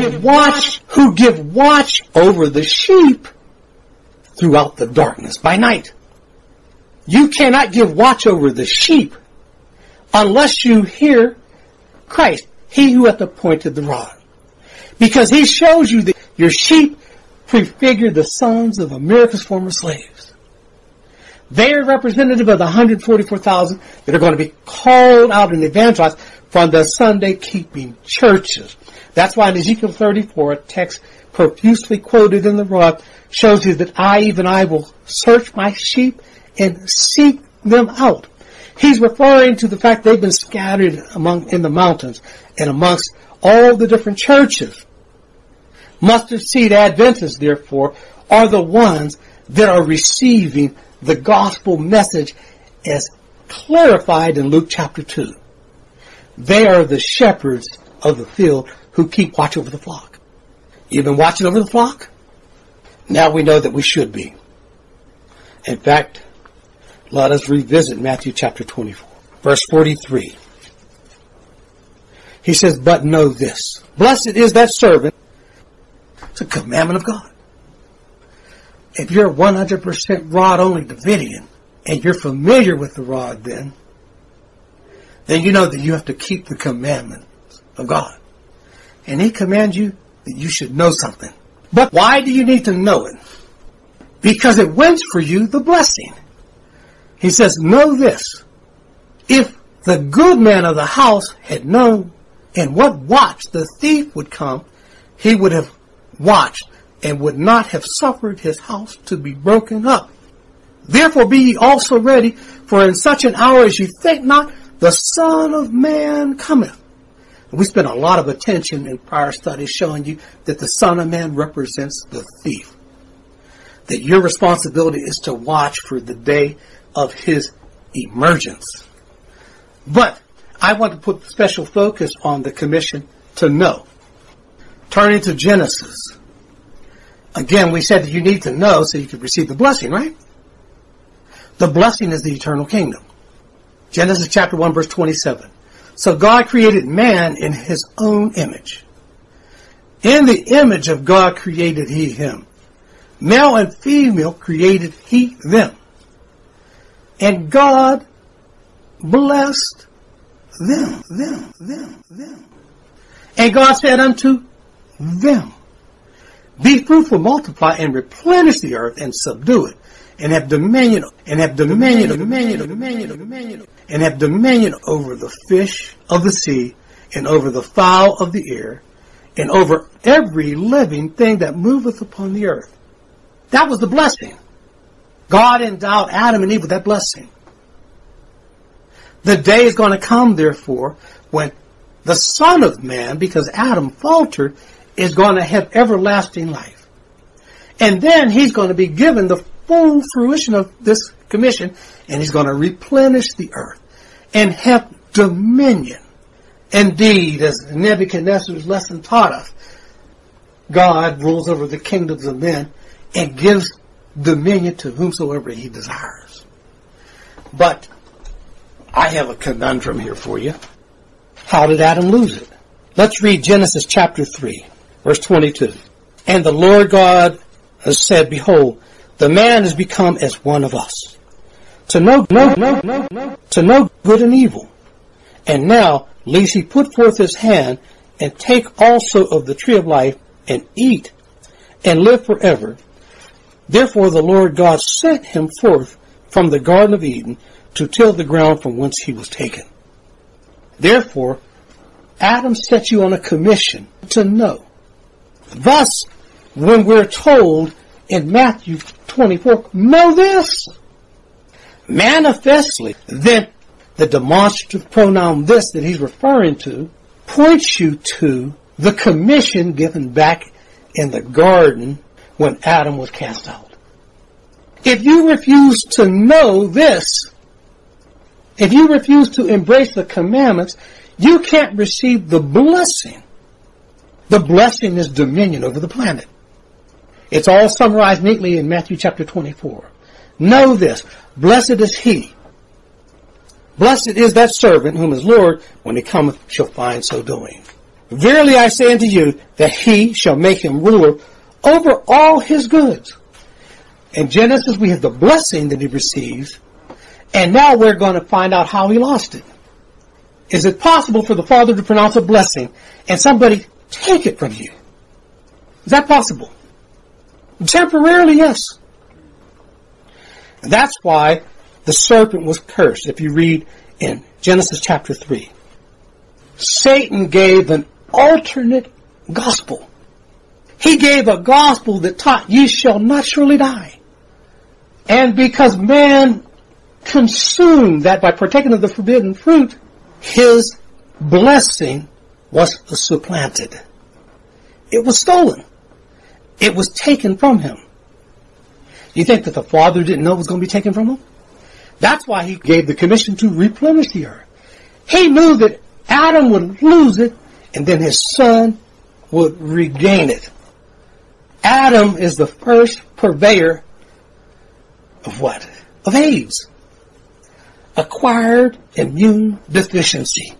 Speaker 1: over the sheep throughout the darkness by night. You cannot give watch over the sheep unless you hear Christ, he who hath appointed the rod. Because he shows you that your sheep prefigure the sons of America's former slaves. They are representative of the 144,000 that are going to be called out and evangelized from the Sunday keeping churches. That's why in Ezekiel 34, a text profusely quoted in the rod, shows you that I will search my sheep and seek them out. He's referring to the fact they've been scattered in the mountains and amongst all the different churches. Mustard seed Adventists, therefore, are the ones that are receiving the gospel message as clarified in Luke chapter 2. They are the shepherds of the field who keep watch over the flock. You've been watching over the flock? Now we know that we should be. In fact, let us revisit Matthew chapter 24, verse 43. He says, but know this, blessed is that servant. It's a commandment of God. If you're 100% rod-only Davidian, and you're familiar with the rod then you know that you have to keep the commandments of God. And he commands you that you should know something. But why do you need to know it? Because it wins for you the blessing. He says, know this. If the good man of the house had known in what watch the thief would come, he would have watched and would not have suffered his house to be broken up. Therefore be ye also ready, for in such an hour as ye think not, the Son of Man cometh. We spent a lot of attention in prior studies showing you that the Son of Man represents the thief. That your responsibility is to watch for the day of his emergence. But I want to put special focus on the commission to know. Turning to Genesis. Again, we said that you need to know so you can receive the blessing, right? The blessing is the eternal kingdom. Genesis chapter 1 verse 27. So God created man in his own image. In the image of God created he him. Male and female created he them. And God blessed them. And God said unto them, be fruitful, multiply, and replenish the earth, and subdue it, and have dominion over the fish of the sea, and over the fowl of the air, and over every living thing that moveth upon the earth. That was the blessing. God endowed Adam and Eve with that blessing. The day is going to come, therefore, when the Son of Man, because Adam faltered, is going to have everlasting life. And then he's going to be given the full fruition of this commission, and he's going to replenish the earth and have dominion. Indeed, as Nebuchadnezzar's lesson taught us, God rules over the kingdoms of men and gives dominion to whomsoever he desires. But I have a conundrum here for you. How did Adam lose it? Let's read Genesis chapter 3, verse 22. And the Lord God has said, behold, the man is become as one of us, to know good and evil. And now, lest he put forth his hand and take also of the tree of life and eat and live forever. Therefore the Lord God sent him forth from the Garden of Eden to till the ground from whence he was taken. Therefore, Adam set you on a commission to know. Thus, when we're told in Matthew 24, know this, manifestly, then the demonstrative pronoun this that he's referring to points you to the commission given back in the garden when Adam was cast out. If you refuse to know this, if you refuse to embrace the commandments, you can't receive the blessing The blessing is dominion over the planet. It's all summarized neatly in Matthew chapter 24. Know this, blessed is he. Blessed is that servant whom his Lord, when he cometh, shall find so doing. Verily I say unto you, that he shall make him ruler over all his goods. In Genesis, we have the blessing that he receives, and now we're going to find out how he lost it. Is it possible for the Father to pronounce a blessing and somebody take it from you? Is that possible? Temporarily, yes. And that's why the serpent was cursed. If you read in Genesis chapter 3, Satan gave an alternate gospel. He gave a gospel that taught, ye shall not surely die. And because man consumed that by partaking of the forbidden fruit, his blessing was supplanted. It was stolen. It was taken from him. You think that the Father didn't know it was going to be taken from him? That's why he gave the commission to replenish the earth. He knew that Adam would lose it, and then his son would regain it. Adam is the first purveyor of what? Of AIDS. Acquired immune deficiency.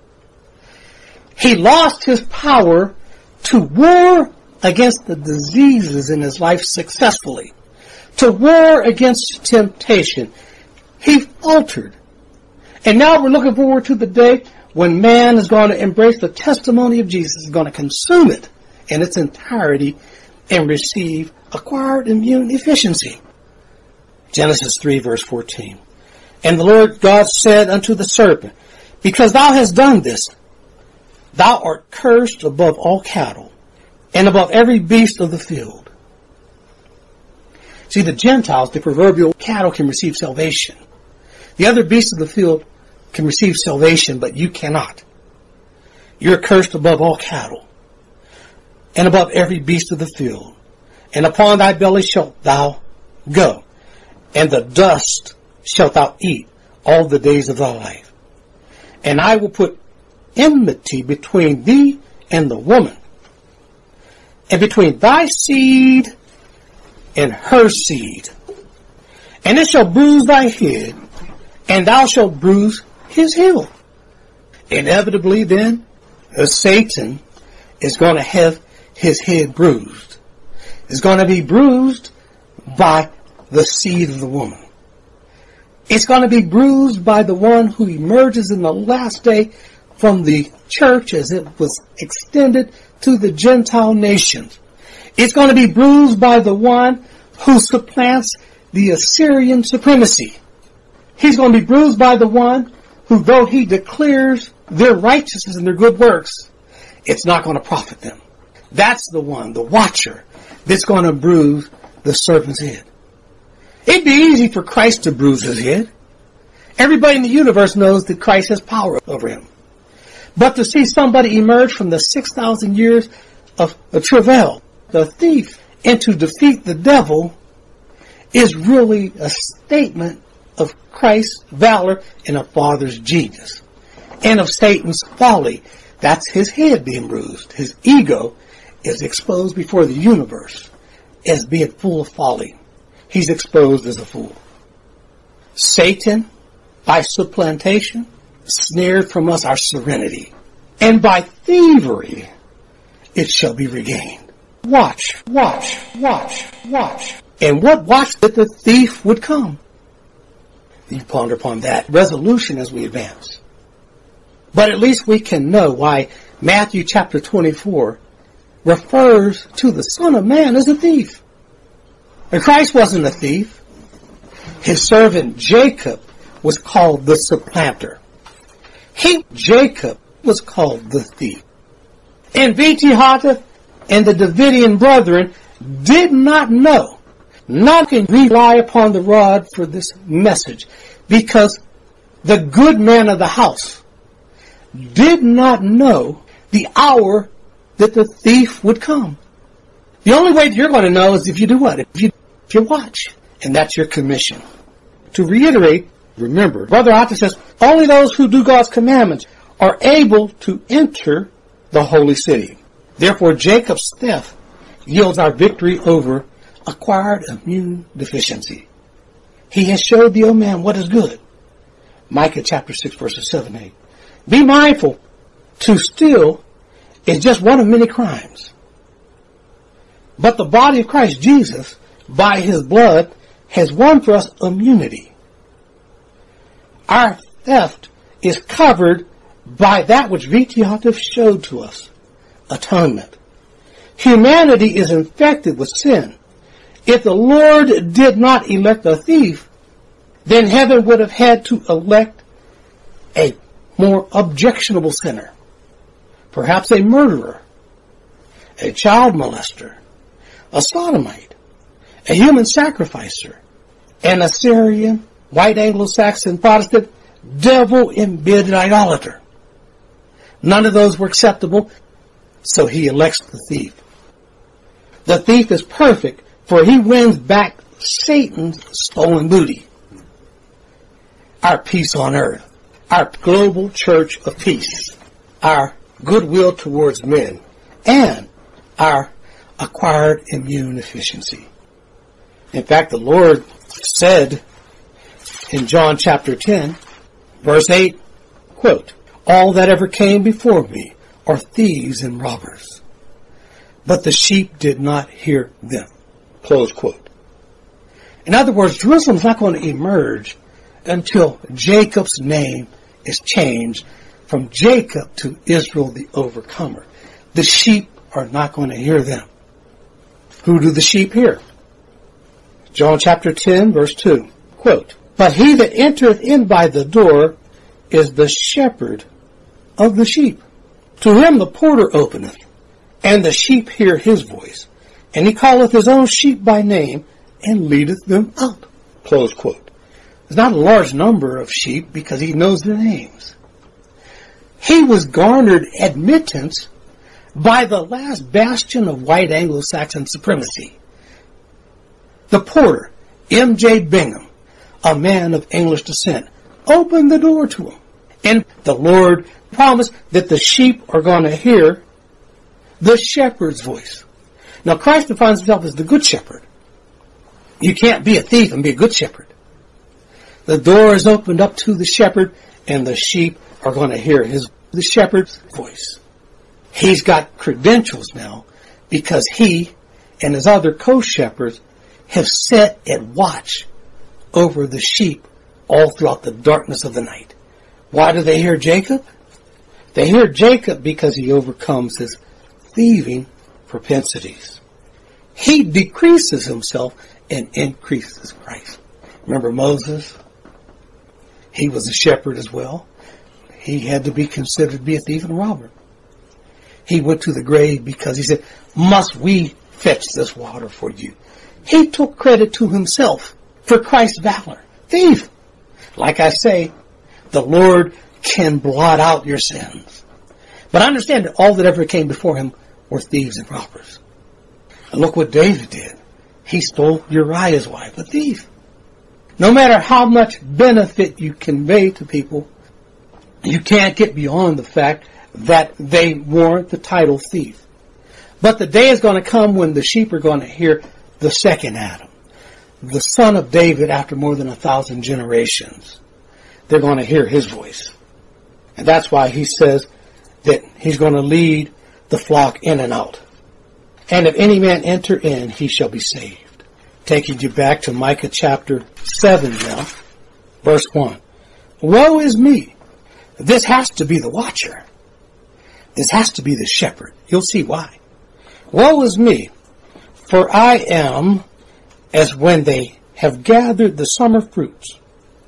Speaker 1: He lost his power to war against the diseases in his life successfully. To war against temptation. He faltered. And now we're looking forward to the day when man is going to embrace the testimony of Jesus, is going to consume it in its entirety and receive acquired immune efficiency. Genesis 3 verse 14. And the Lord God said unto the serpent, because thou hast done this, thou art cursed above all cattle, and above every beast of the field. See, the Gentiles, the proverbial cattle, can receive salvation. The other beasts of the field can receive salvation, but you cannot. You're cursed above all cattle, and above every beast of the field. And upon thy belly shalt thou go, and the dust shalt thou eat all the days of thy life. And I will put enmity between thee and the woman, and between thy seed and her seed. And it shall bruise thy head, and thou shalt bruise his heel. Inevitably then, Satan is going to have his head bruised. It's going to be bruised by the seed of the woman. It's going to be bruised by the one who emerges in the last day from the church as it was extended to the Gentile nations. It's going to be bruised by the one who supplants the Assyrian supremacy. He's going to be bruised by the one who, though he declares their righteousness and their good works, it's not going to profit them. That's the one, the watcher, that's going to bruise the serpent's head. It'd be easy for Christ to bruise his head. Everybody in the universe knows that Christ has power over him. But to see somebody emerge from the 6,000 years of travail, the thief, and to defeat the devil is really a statement of Christ's valor and a Father's genius. And of Satan's folly. That's his head being bruised. His ego is exposed before the universe as being full of folly. He's exposed as a fool. Satan, by supplantation, snared from us our serenity. And by thievery, it shall be regained. Watch, watch, watch, watch. And what watch that the thief would come? You ponder upon that resolution as we advance. But at least we can know why Matthew chapter 24 refers to the Son of Man as a thief. And Christ wasn't a thief. His servant Jacob was called the supplanter. Jacob was called the thief. And V.T. Hata and the Davidian brethren did not know. None can rely upon the rod for this message, because the good man of the house did not know the hour that the thief would come. The only way that you're going to know is if you do what? If you watch. And that's your commission. To reiterate, remember, Brother Hata says, only those who do God's commandments are able to enter the holy city. Therefore, Jacob's theft yields our victory over acquired immune deficiency. He has showed the old man what is good. Micah chapter 6 verses 7 and 8. Be mindful, to steal is just one of many crimes. But the body of Christ Jesus, by his blood, has won for us immunity. Our theft is covered by that which Vitiatus showed to us, atonement. Humanity is infected with sin. If the Lord did not elect a thief, then heaven would have had to elect a more objectionable sinner, perhaps a murderer, a child molester, a sodomite, a human sacrificer, an Assyrian, white Anglo-Saxon Protestant, devil-embedded idolater. None of those were acceptable, so he elects the thief. The thief is perfect, for he wins back Satan's stolen booty. Our peace on earth, our global church of peace, our goodwill towards men, and our acquired immune efficiency. In fact, the Lord said in John chapter 10, verse 8, quote, all that ever came before me are thieves and robbers, but the sheep did not hear them. Close quote. In other words, Jerusalem's not going to emerge until Jacob's name is changed from Jacob to Israel the overcomer. The sheep are not going to hear them. Who do the sheep hear? John chapter 10, verse 2, quote, but he that entereth in by the door is the shepherd of the sheep. To him the porter openeth, and the sheep hear his voice, and he calleth his own sheep by name, and leadeth them out. Close quote. There's not a large number of sheep because he knows their names. He was garnered admittance by the last bastion of white Anglo-Saxon supremacy. The porter, M.J. Bingham, a man of English descent, opened the door to him. And the Lord promised that the sheep are going to hear the shepherd's voice. Now, Christ defines himself as the good shepherd. You can't be a thief and be a good shepherd. The door is opened up to the shepherd, and the sheep are going to hear the shepherd's voice. He's got credentials now because he and his other co-shepherds have set at watch over the sheep all throughout the darkness of the night. Why do they hear Jacob? They hear Jacob because he overcomes his thieving propensities. He decreases himself and increases Christ. Remember Moses? He was a shepherd as well. He had to be considered to be a thief and a robber. He went to the grave because he said, must we fetch this water for you? He took credit to himself for Christ's valor. Thief! Like I say, the Lord can blot out your sins. But understand that all that ever came before him were thieves and robbers. And look what David did. He stole Uriah's wife, a thief. No matter how much benefit you convey to people, you can't get beyond the fact that they warrant the title thief. But the day is going to come when the sheep are going to hear the second Adam, the son of David after more than 1,000 generations. They're going to hear his voice. And that's why he says that he's going to lead the flock in and out. And if any man enter in, he shall be saved. Taking you back to Micah chapter 7 now, verse 1. Woe is me! This has to be the watcher. This has to be the shepherd. You'll see why. Woe is me, for I am as when they have gathered the summer fruits,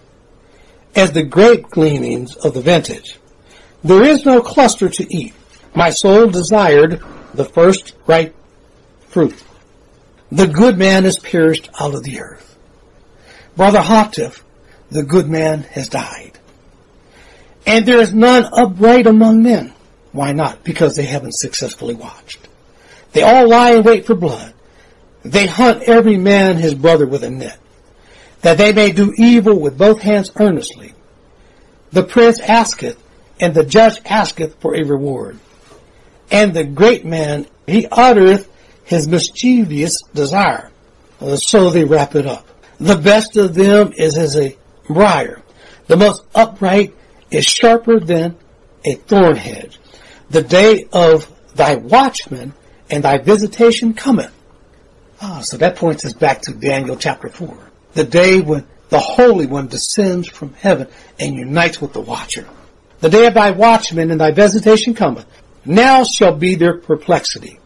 Speaker 1: as the grape gleanings of the vintage. There is no cluster to eat. My soul desired the first ripe fruit. The good man is pierced out of the earth. Brother Hatif, the good man has died. And there is none upright among men. Why not? Because they haven't successfully watched. They all lie in wait for blood. They hunt every man his brother with a net, that they may do evil with both hands earnestly. The prince asketh, and the judge asketh for a reward. And the great man, he uttereth his mischievous desire. So they wrap it up. The best of them is as a briar. The most upright is sharper than a thorn hedge. The day of thy watchman and thy visitation cometh. So that points us back to Daniel chapter 4. The day when the Holy One descends from heaven and unites with the watcher. The day of thy watchman and thy visitation cometh. Now shall be their perplexity.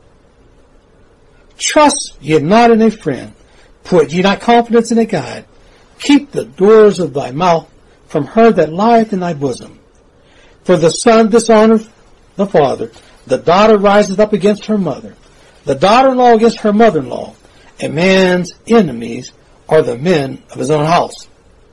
Speaker 1: Trust ye not in a friend. Put ye not confidence in a guide. Keep the doors of thy mouth from her that lieth in thy bosom. For the son dishonoureth the father. The daughter riseth up against her mother. The daughter-in-law against her mother-in-law. A man's enemies are the men of his own house.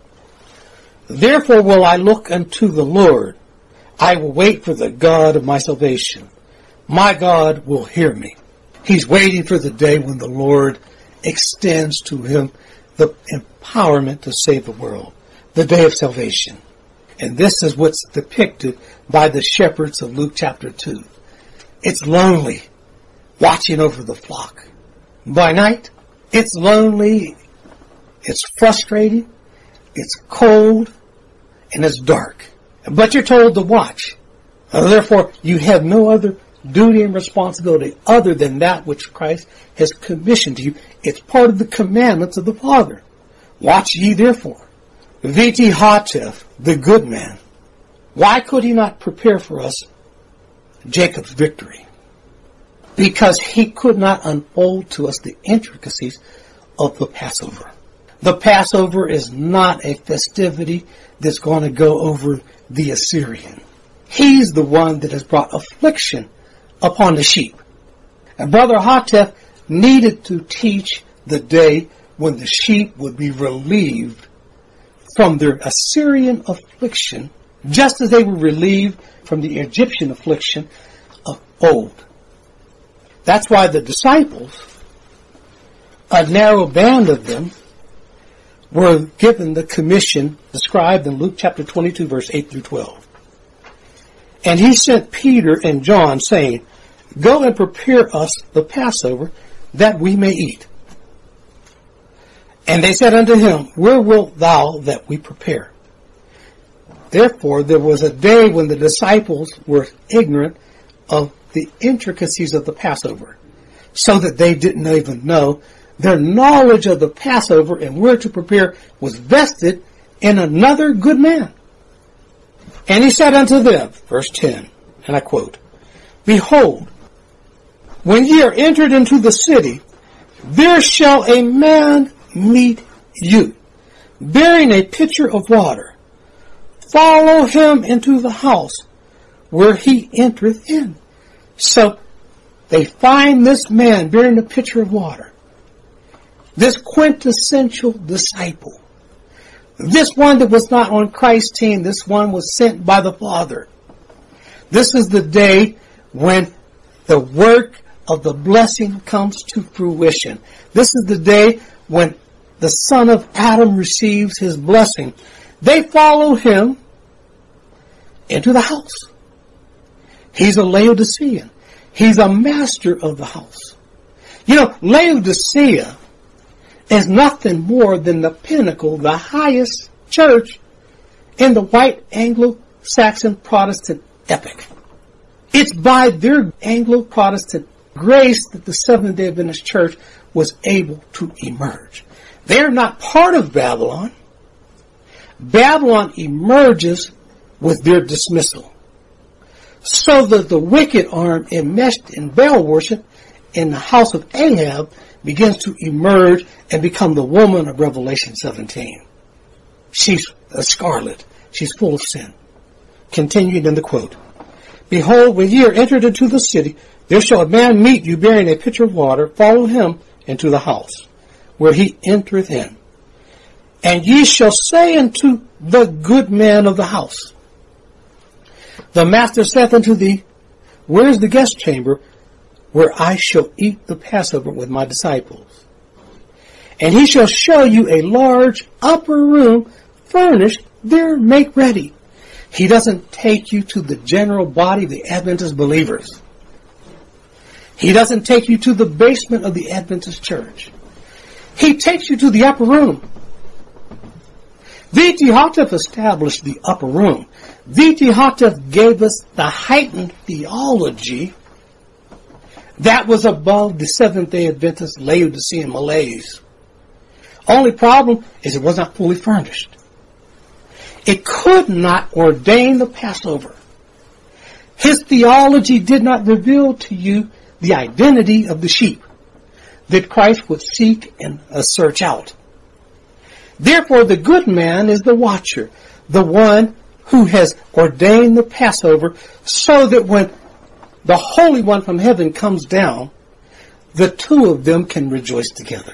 Speaker 1: Therefore will I look unto the Lord. I will wait for the God of my salvation. My God will hear me. He's waiting for the day when the Lord extends to him the empowerment to save the world. The day of salvation. And this is what's depicted by the shepherds of Luke chapter 2. It's lonely, watching over the flock. By night, it's lonely, it's frustrating, it's cold, and it's dark. But you're told to watch. Therefore, you have no other duty and responsibility other than that which Christ has commissioned to you. It's part of the commandments of the Father. Watch ye therefore. Viti Hatev, the good man. Why could he not prepare for us Jacob's victory? Because he could not unfold to us the intricacies of the Passover. The Passover is not a festivity that's going to go over the Assyrian. He's the one that has brought affliction upon the sheep. And Brother Hatef needed to teach the day when the sheep would be relieved from their Assyrian affliction, just as they were relieved from the Egyptian affliction of old. That's why the disciples, a narrow band of them, were given the commission described in Luke chapter 22, verse 8 through 12. And he sent Peter and John, saying, Go and prepare us the Passover, that we may eat. And they said unto him, Where wilt thou that we prepare? Therefore there was a day when the disciples were ignorant of the intricacies of the Passover, so that they didn't even know. Their knowledge of the Passover and where to prepare was vested in another good man. And he said unto them, verse 10, and I quote, Behold, when ye are entered into the city, there shall a man meet you, bearing a pitcher of water. Follow him into the house where he entereth in. So they find this man bearing a pitcher of water. This quintessential disciple. This one that was not on Christ's team. This one was sent by the Father. This is the day when the work of the blessing comes to fruition. This is the day when the son of Adam receives his blessing. They follow him into the house. He's a Laodicean. He's a master of the house. You know, Laodicea is nothing more than the pinnacle, the highest church in the white Anglo-Saxon Protestant epic. It's by their Anglo-Protestant grace that the Seventh-day Adventist Church was able to emerge. They're not part of Babylon. Babylon emerges with their dismissal. So that the wicked arm enmeshed in Baal worship in the house of Ahab begins to emerge and become the woman of Revelation 17. She's a scarlet. She's full of sin. Continued in the quote. Behold, when ye are entered into the city, there shall a man meet you bearing a pitcher of water. Follow him into the house where he entereth in. And ye shall say unto the good man of the house, The master saith unto thee, Where is the guest chamber where I shall eat the Passover with my disciples? And he shall show you a large upper room furnished, there make ready. He doesn't take you to the general body of the Adventist believers. He doesn't take you to the basement of the Adventist church. He takes you to the upper room. V.T. Houteff established the upper room. V.T. Houteff gave us the heightened theology that was above the Seventh-day Adventist Laodicean malaise. Only problem is it was not fully furnished. It could not ordain the Passover. His theology did not reveal to you the identity of the sheep that Christ would seek and search out. Therefore, the good man is the watcher, the one who has ordained the Passover, so that when the Holy One from heaven comes down, the two of them can rejoice together.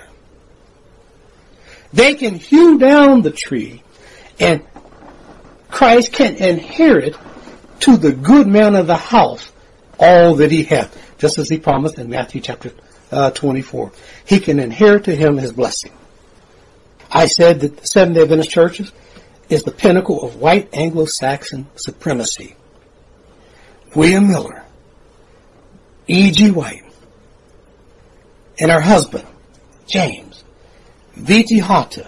Speaker 1: They can hew down the tree, and Christ can inherit to the good man of the house all that he hath, just as he promised in Matthew chapter 24. He can inherit to him his blessing. I said that the Seventh-day Adventist churches is the pinnacle of white Anglo-Saxon supremacy. William Miller, E.G. White, and her husband, James, V.T. Houteff,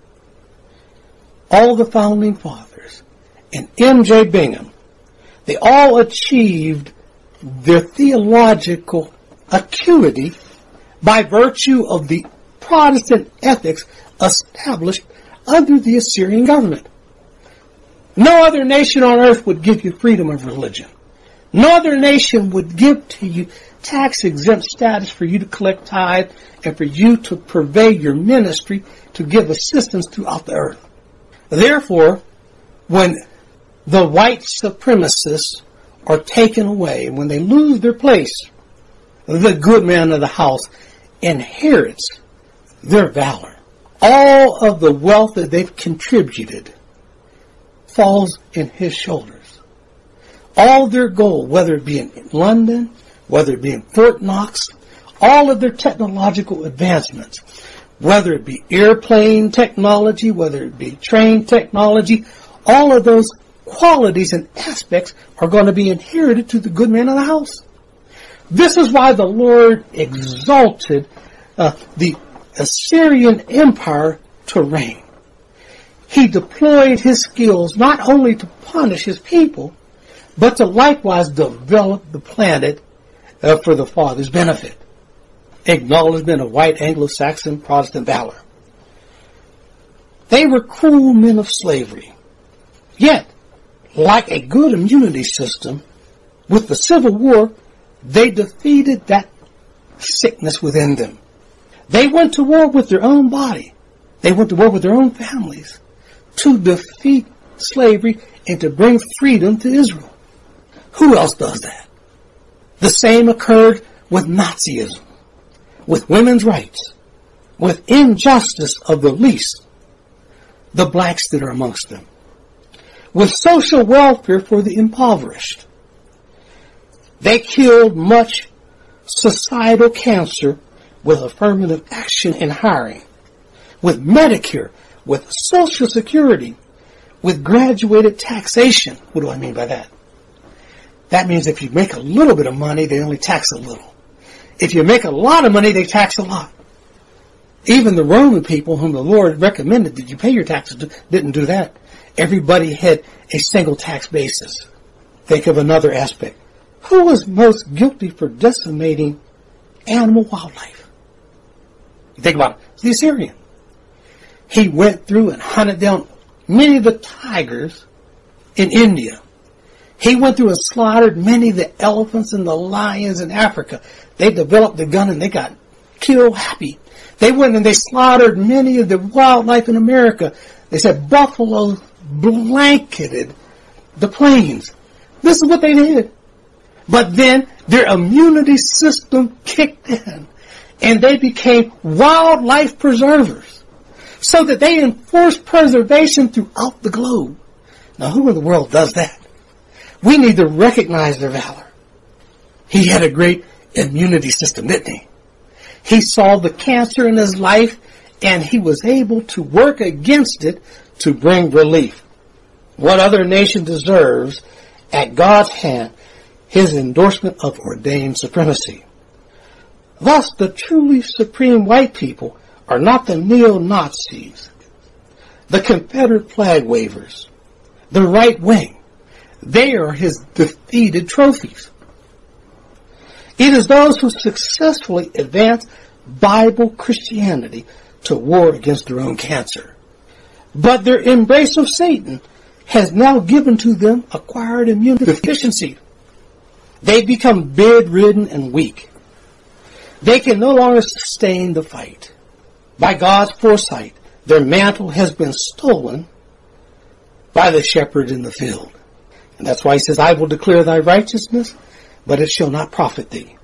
Speaker 1: all the founding fathers, and M.J. Bingham, they all achieved their theological acuity by virtue of the Protestant ethics established under the Assyrian government. No other nation on earth would give you freedom of religion. No other nation would give to you tax-exempt status for you to collect tithe and for you to purvey your ministry to give assistance throughout the earth. Therefore, when the white supremacists are taken away, when they lose their place, the good man of the house inherits their valor. All of the wealth that they've contributed falls in his shoulders. All their gold, whether it be in London, whether it be in Fort Knox, all of their technological advancements, whether it be airplane technology, whether it be train technology, all of those qualities and aspects are going to be inherited to the good man of the house. This is why the Lord exalted the Assyrian Empire to reign. He deployed his skills not only to punish his people, but to likewise develop the planet for the Father's benefit. Acknowledgement of white Anglo-Saxon Protestant valor. They were cruel men of slavery. Yet, like a good immunity system, with the Civil War, they defeated that sickness within them. They went to war with their own body. They went to war with their own families to defeat slavery and to bring freedom to Israel. Who else does that? The same occurred with Nazism, with women's rights, with injustice of the least, the blacks that are amongst them, with social welfare for the impoverished. They killed much societal cancer with affirmative action in hiring, with Medicare, with Social Security, with graduated taxation. What do I mean by that? That means if you make a little bit of money, they only tax a little. If you make a lot of money, they tax a lot. Even the Roman people whom the Lord recommended that you pay your taxes didn't do that. Everybody had a single tax basis. Think of another aspect. Who was most guilty for decimating animal wildlife? You think about it. It's the Assyrian. He went through and hunted down many of the tigers in India. He went through and slaughtered many of the elephants and the lions in Africa. They developed the gun and they got kill happy. They went and they slaughtered many of the wildlife in America. They said buffalo blanketed the plains. This is what they did. But then their immunity system kicked in and they became wildlife preservers so that they enforced preservation throughout the globe. Now who in the world does that? We need to recognize their valor. He had a great immunity system, didn't he? He saw the cancer in his life and he was able to work against it to bring relief. What other nation deserves at God's hand his endorsement of ordained supremacy? Thus, the truly supreme white people are not the neo-Nazis, the Confederate flag wavers, the right wing. They are his defeated trophies. It is those who successfully advance Bible Christianity to war against their own cancer. But their embrace of Satan has now given to them acquired immune deficiency. They become bedridden and weak. They can no longer sustain the fight. By God's foresight, their mantle has been stolen by the shepherd in the field. And that's why he says, I will declare thy righteousness, but it shall not profit thee.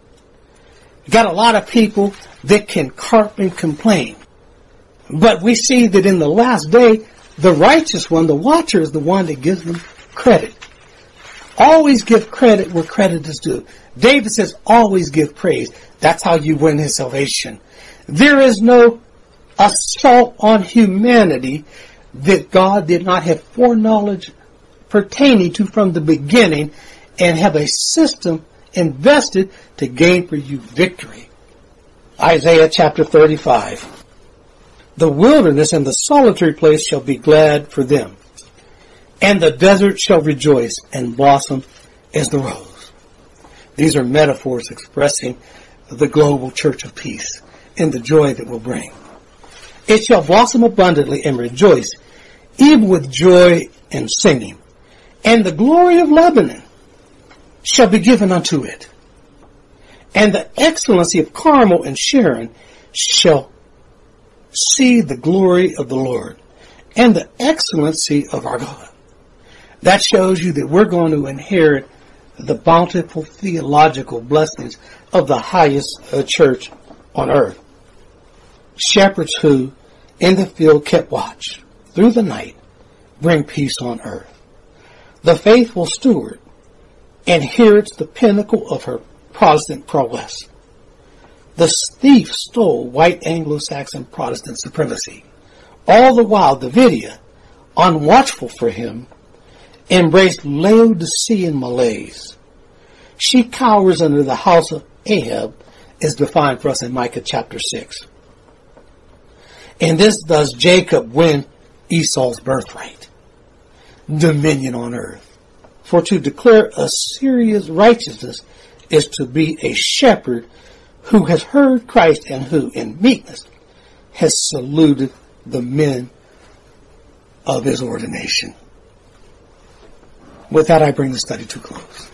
Speaker 1: You got a lot of people that can carp and complain. But we see that in the last day, the righteous one, the watcher, is the one that gives them credit. Always give credit where credit is due. David says, always give praise. That's how you win his salvation. There is no assault on humanity that God did not have foreknowledge pertaining to from the beginning and have a system invested to gain for you victory. Isaiah chapter 35. The wilderness and the solitary place shall be glad for them, and the desert shall rejoice and blossom as the rose. These are metaphors expressing the global church of peace and the joy that will bring. It shall blossom abundantly and rejoice, even with joy and singing. And the glory of Lebanon shall be given unto it. And the excellency of Carmel and Sharon shall see the glory of the Lord and the excellency of our God. That shows you that we're going to inherit the bountiful theological blessings of the highest church on earth. Shepherds who in the field kept watch through the night bring peace on earth. The faithful steward inherits the pinnacle of her Protestant prowess. The thief stole white Anglo-Saxon Protestant supremacy. All the while, Davidia, unwatchful for him, embraced Laodicean malaise. She cowers under the house of Ahab, as defined for us in Micah chapter 6. And this does Jacob win Esau's birthright, dominion on earth. For to declare a serious righteousness is to be a shepherd who has heard Christ and who, in meekness, has saluted the men of his ordination. With that, I bring the study to a close.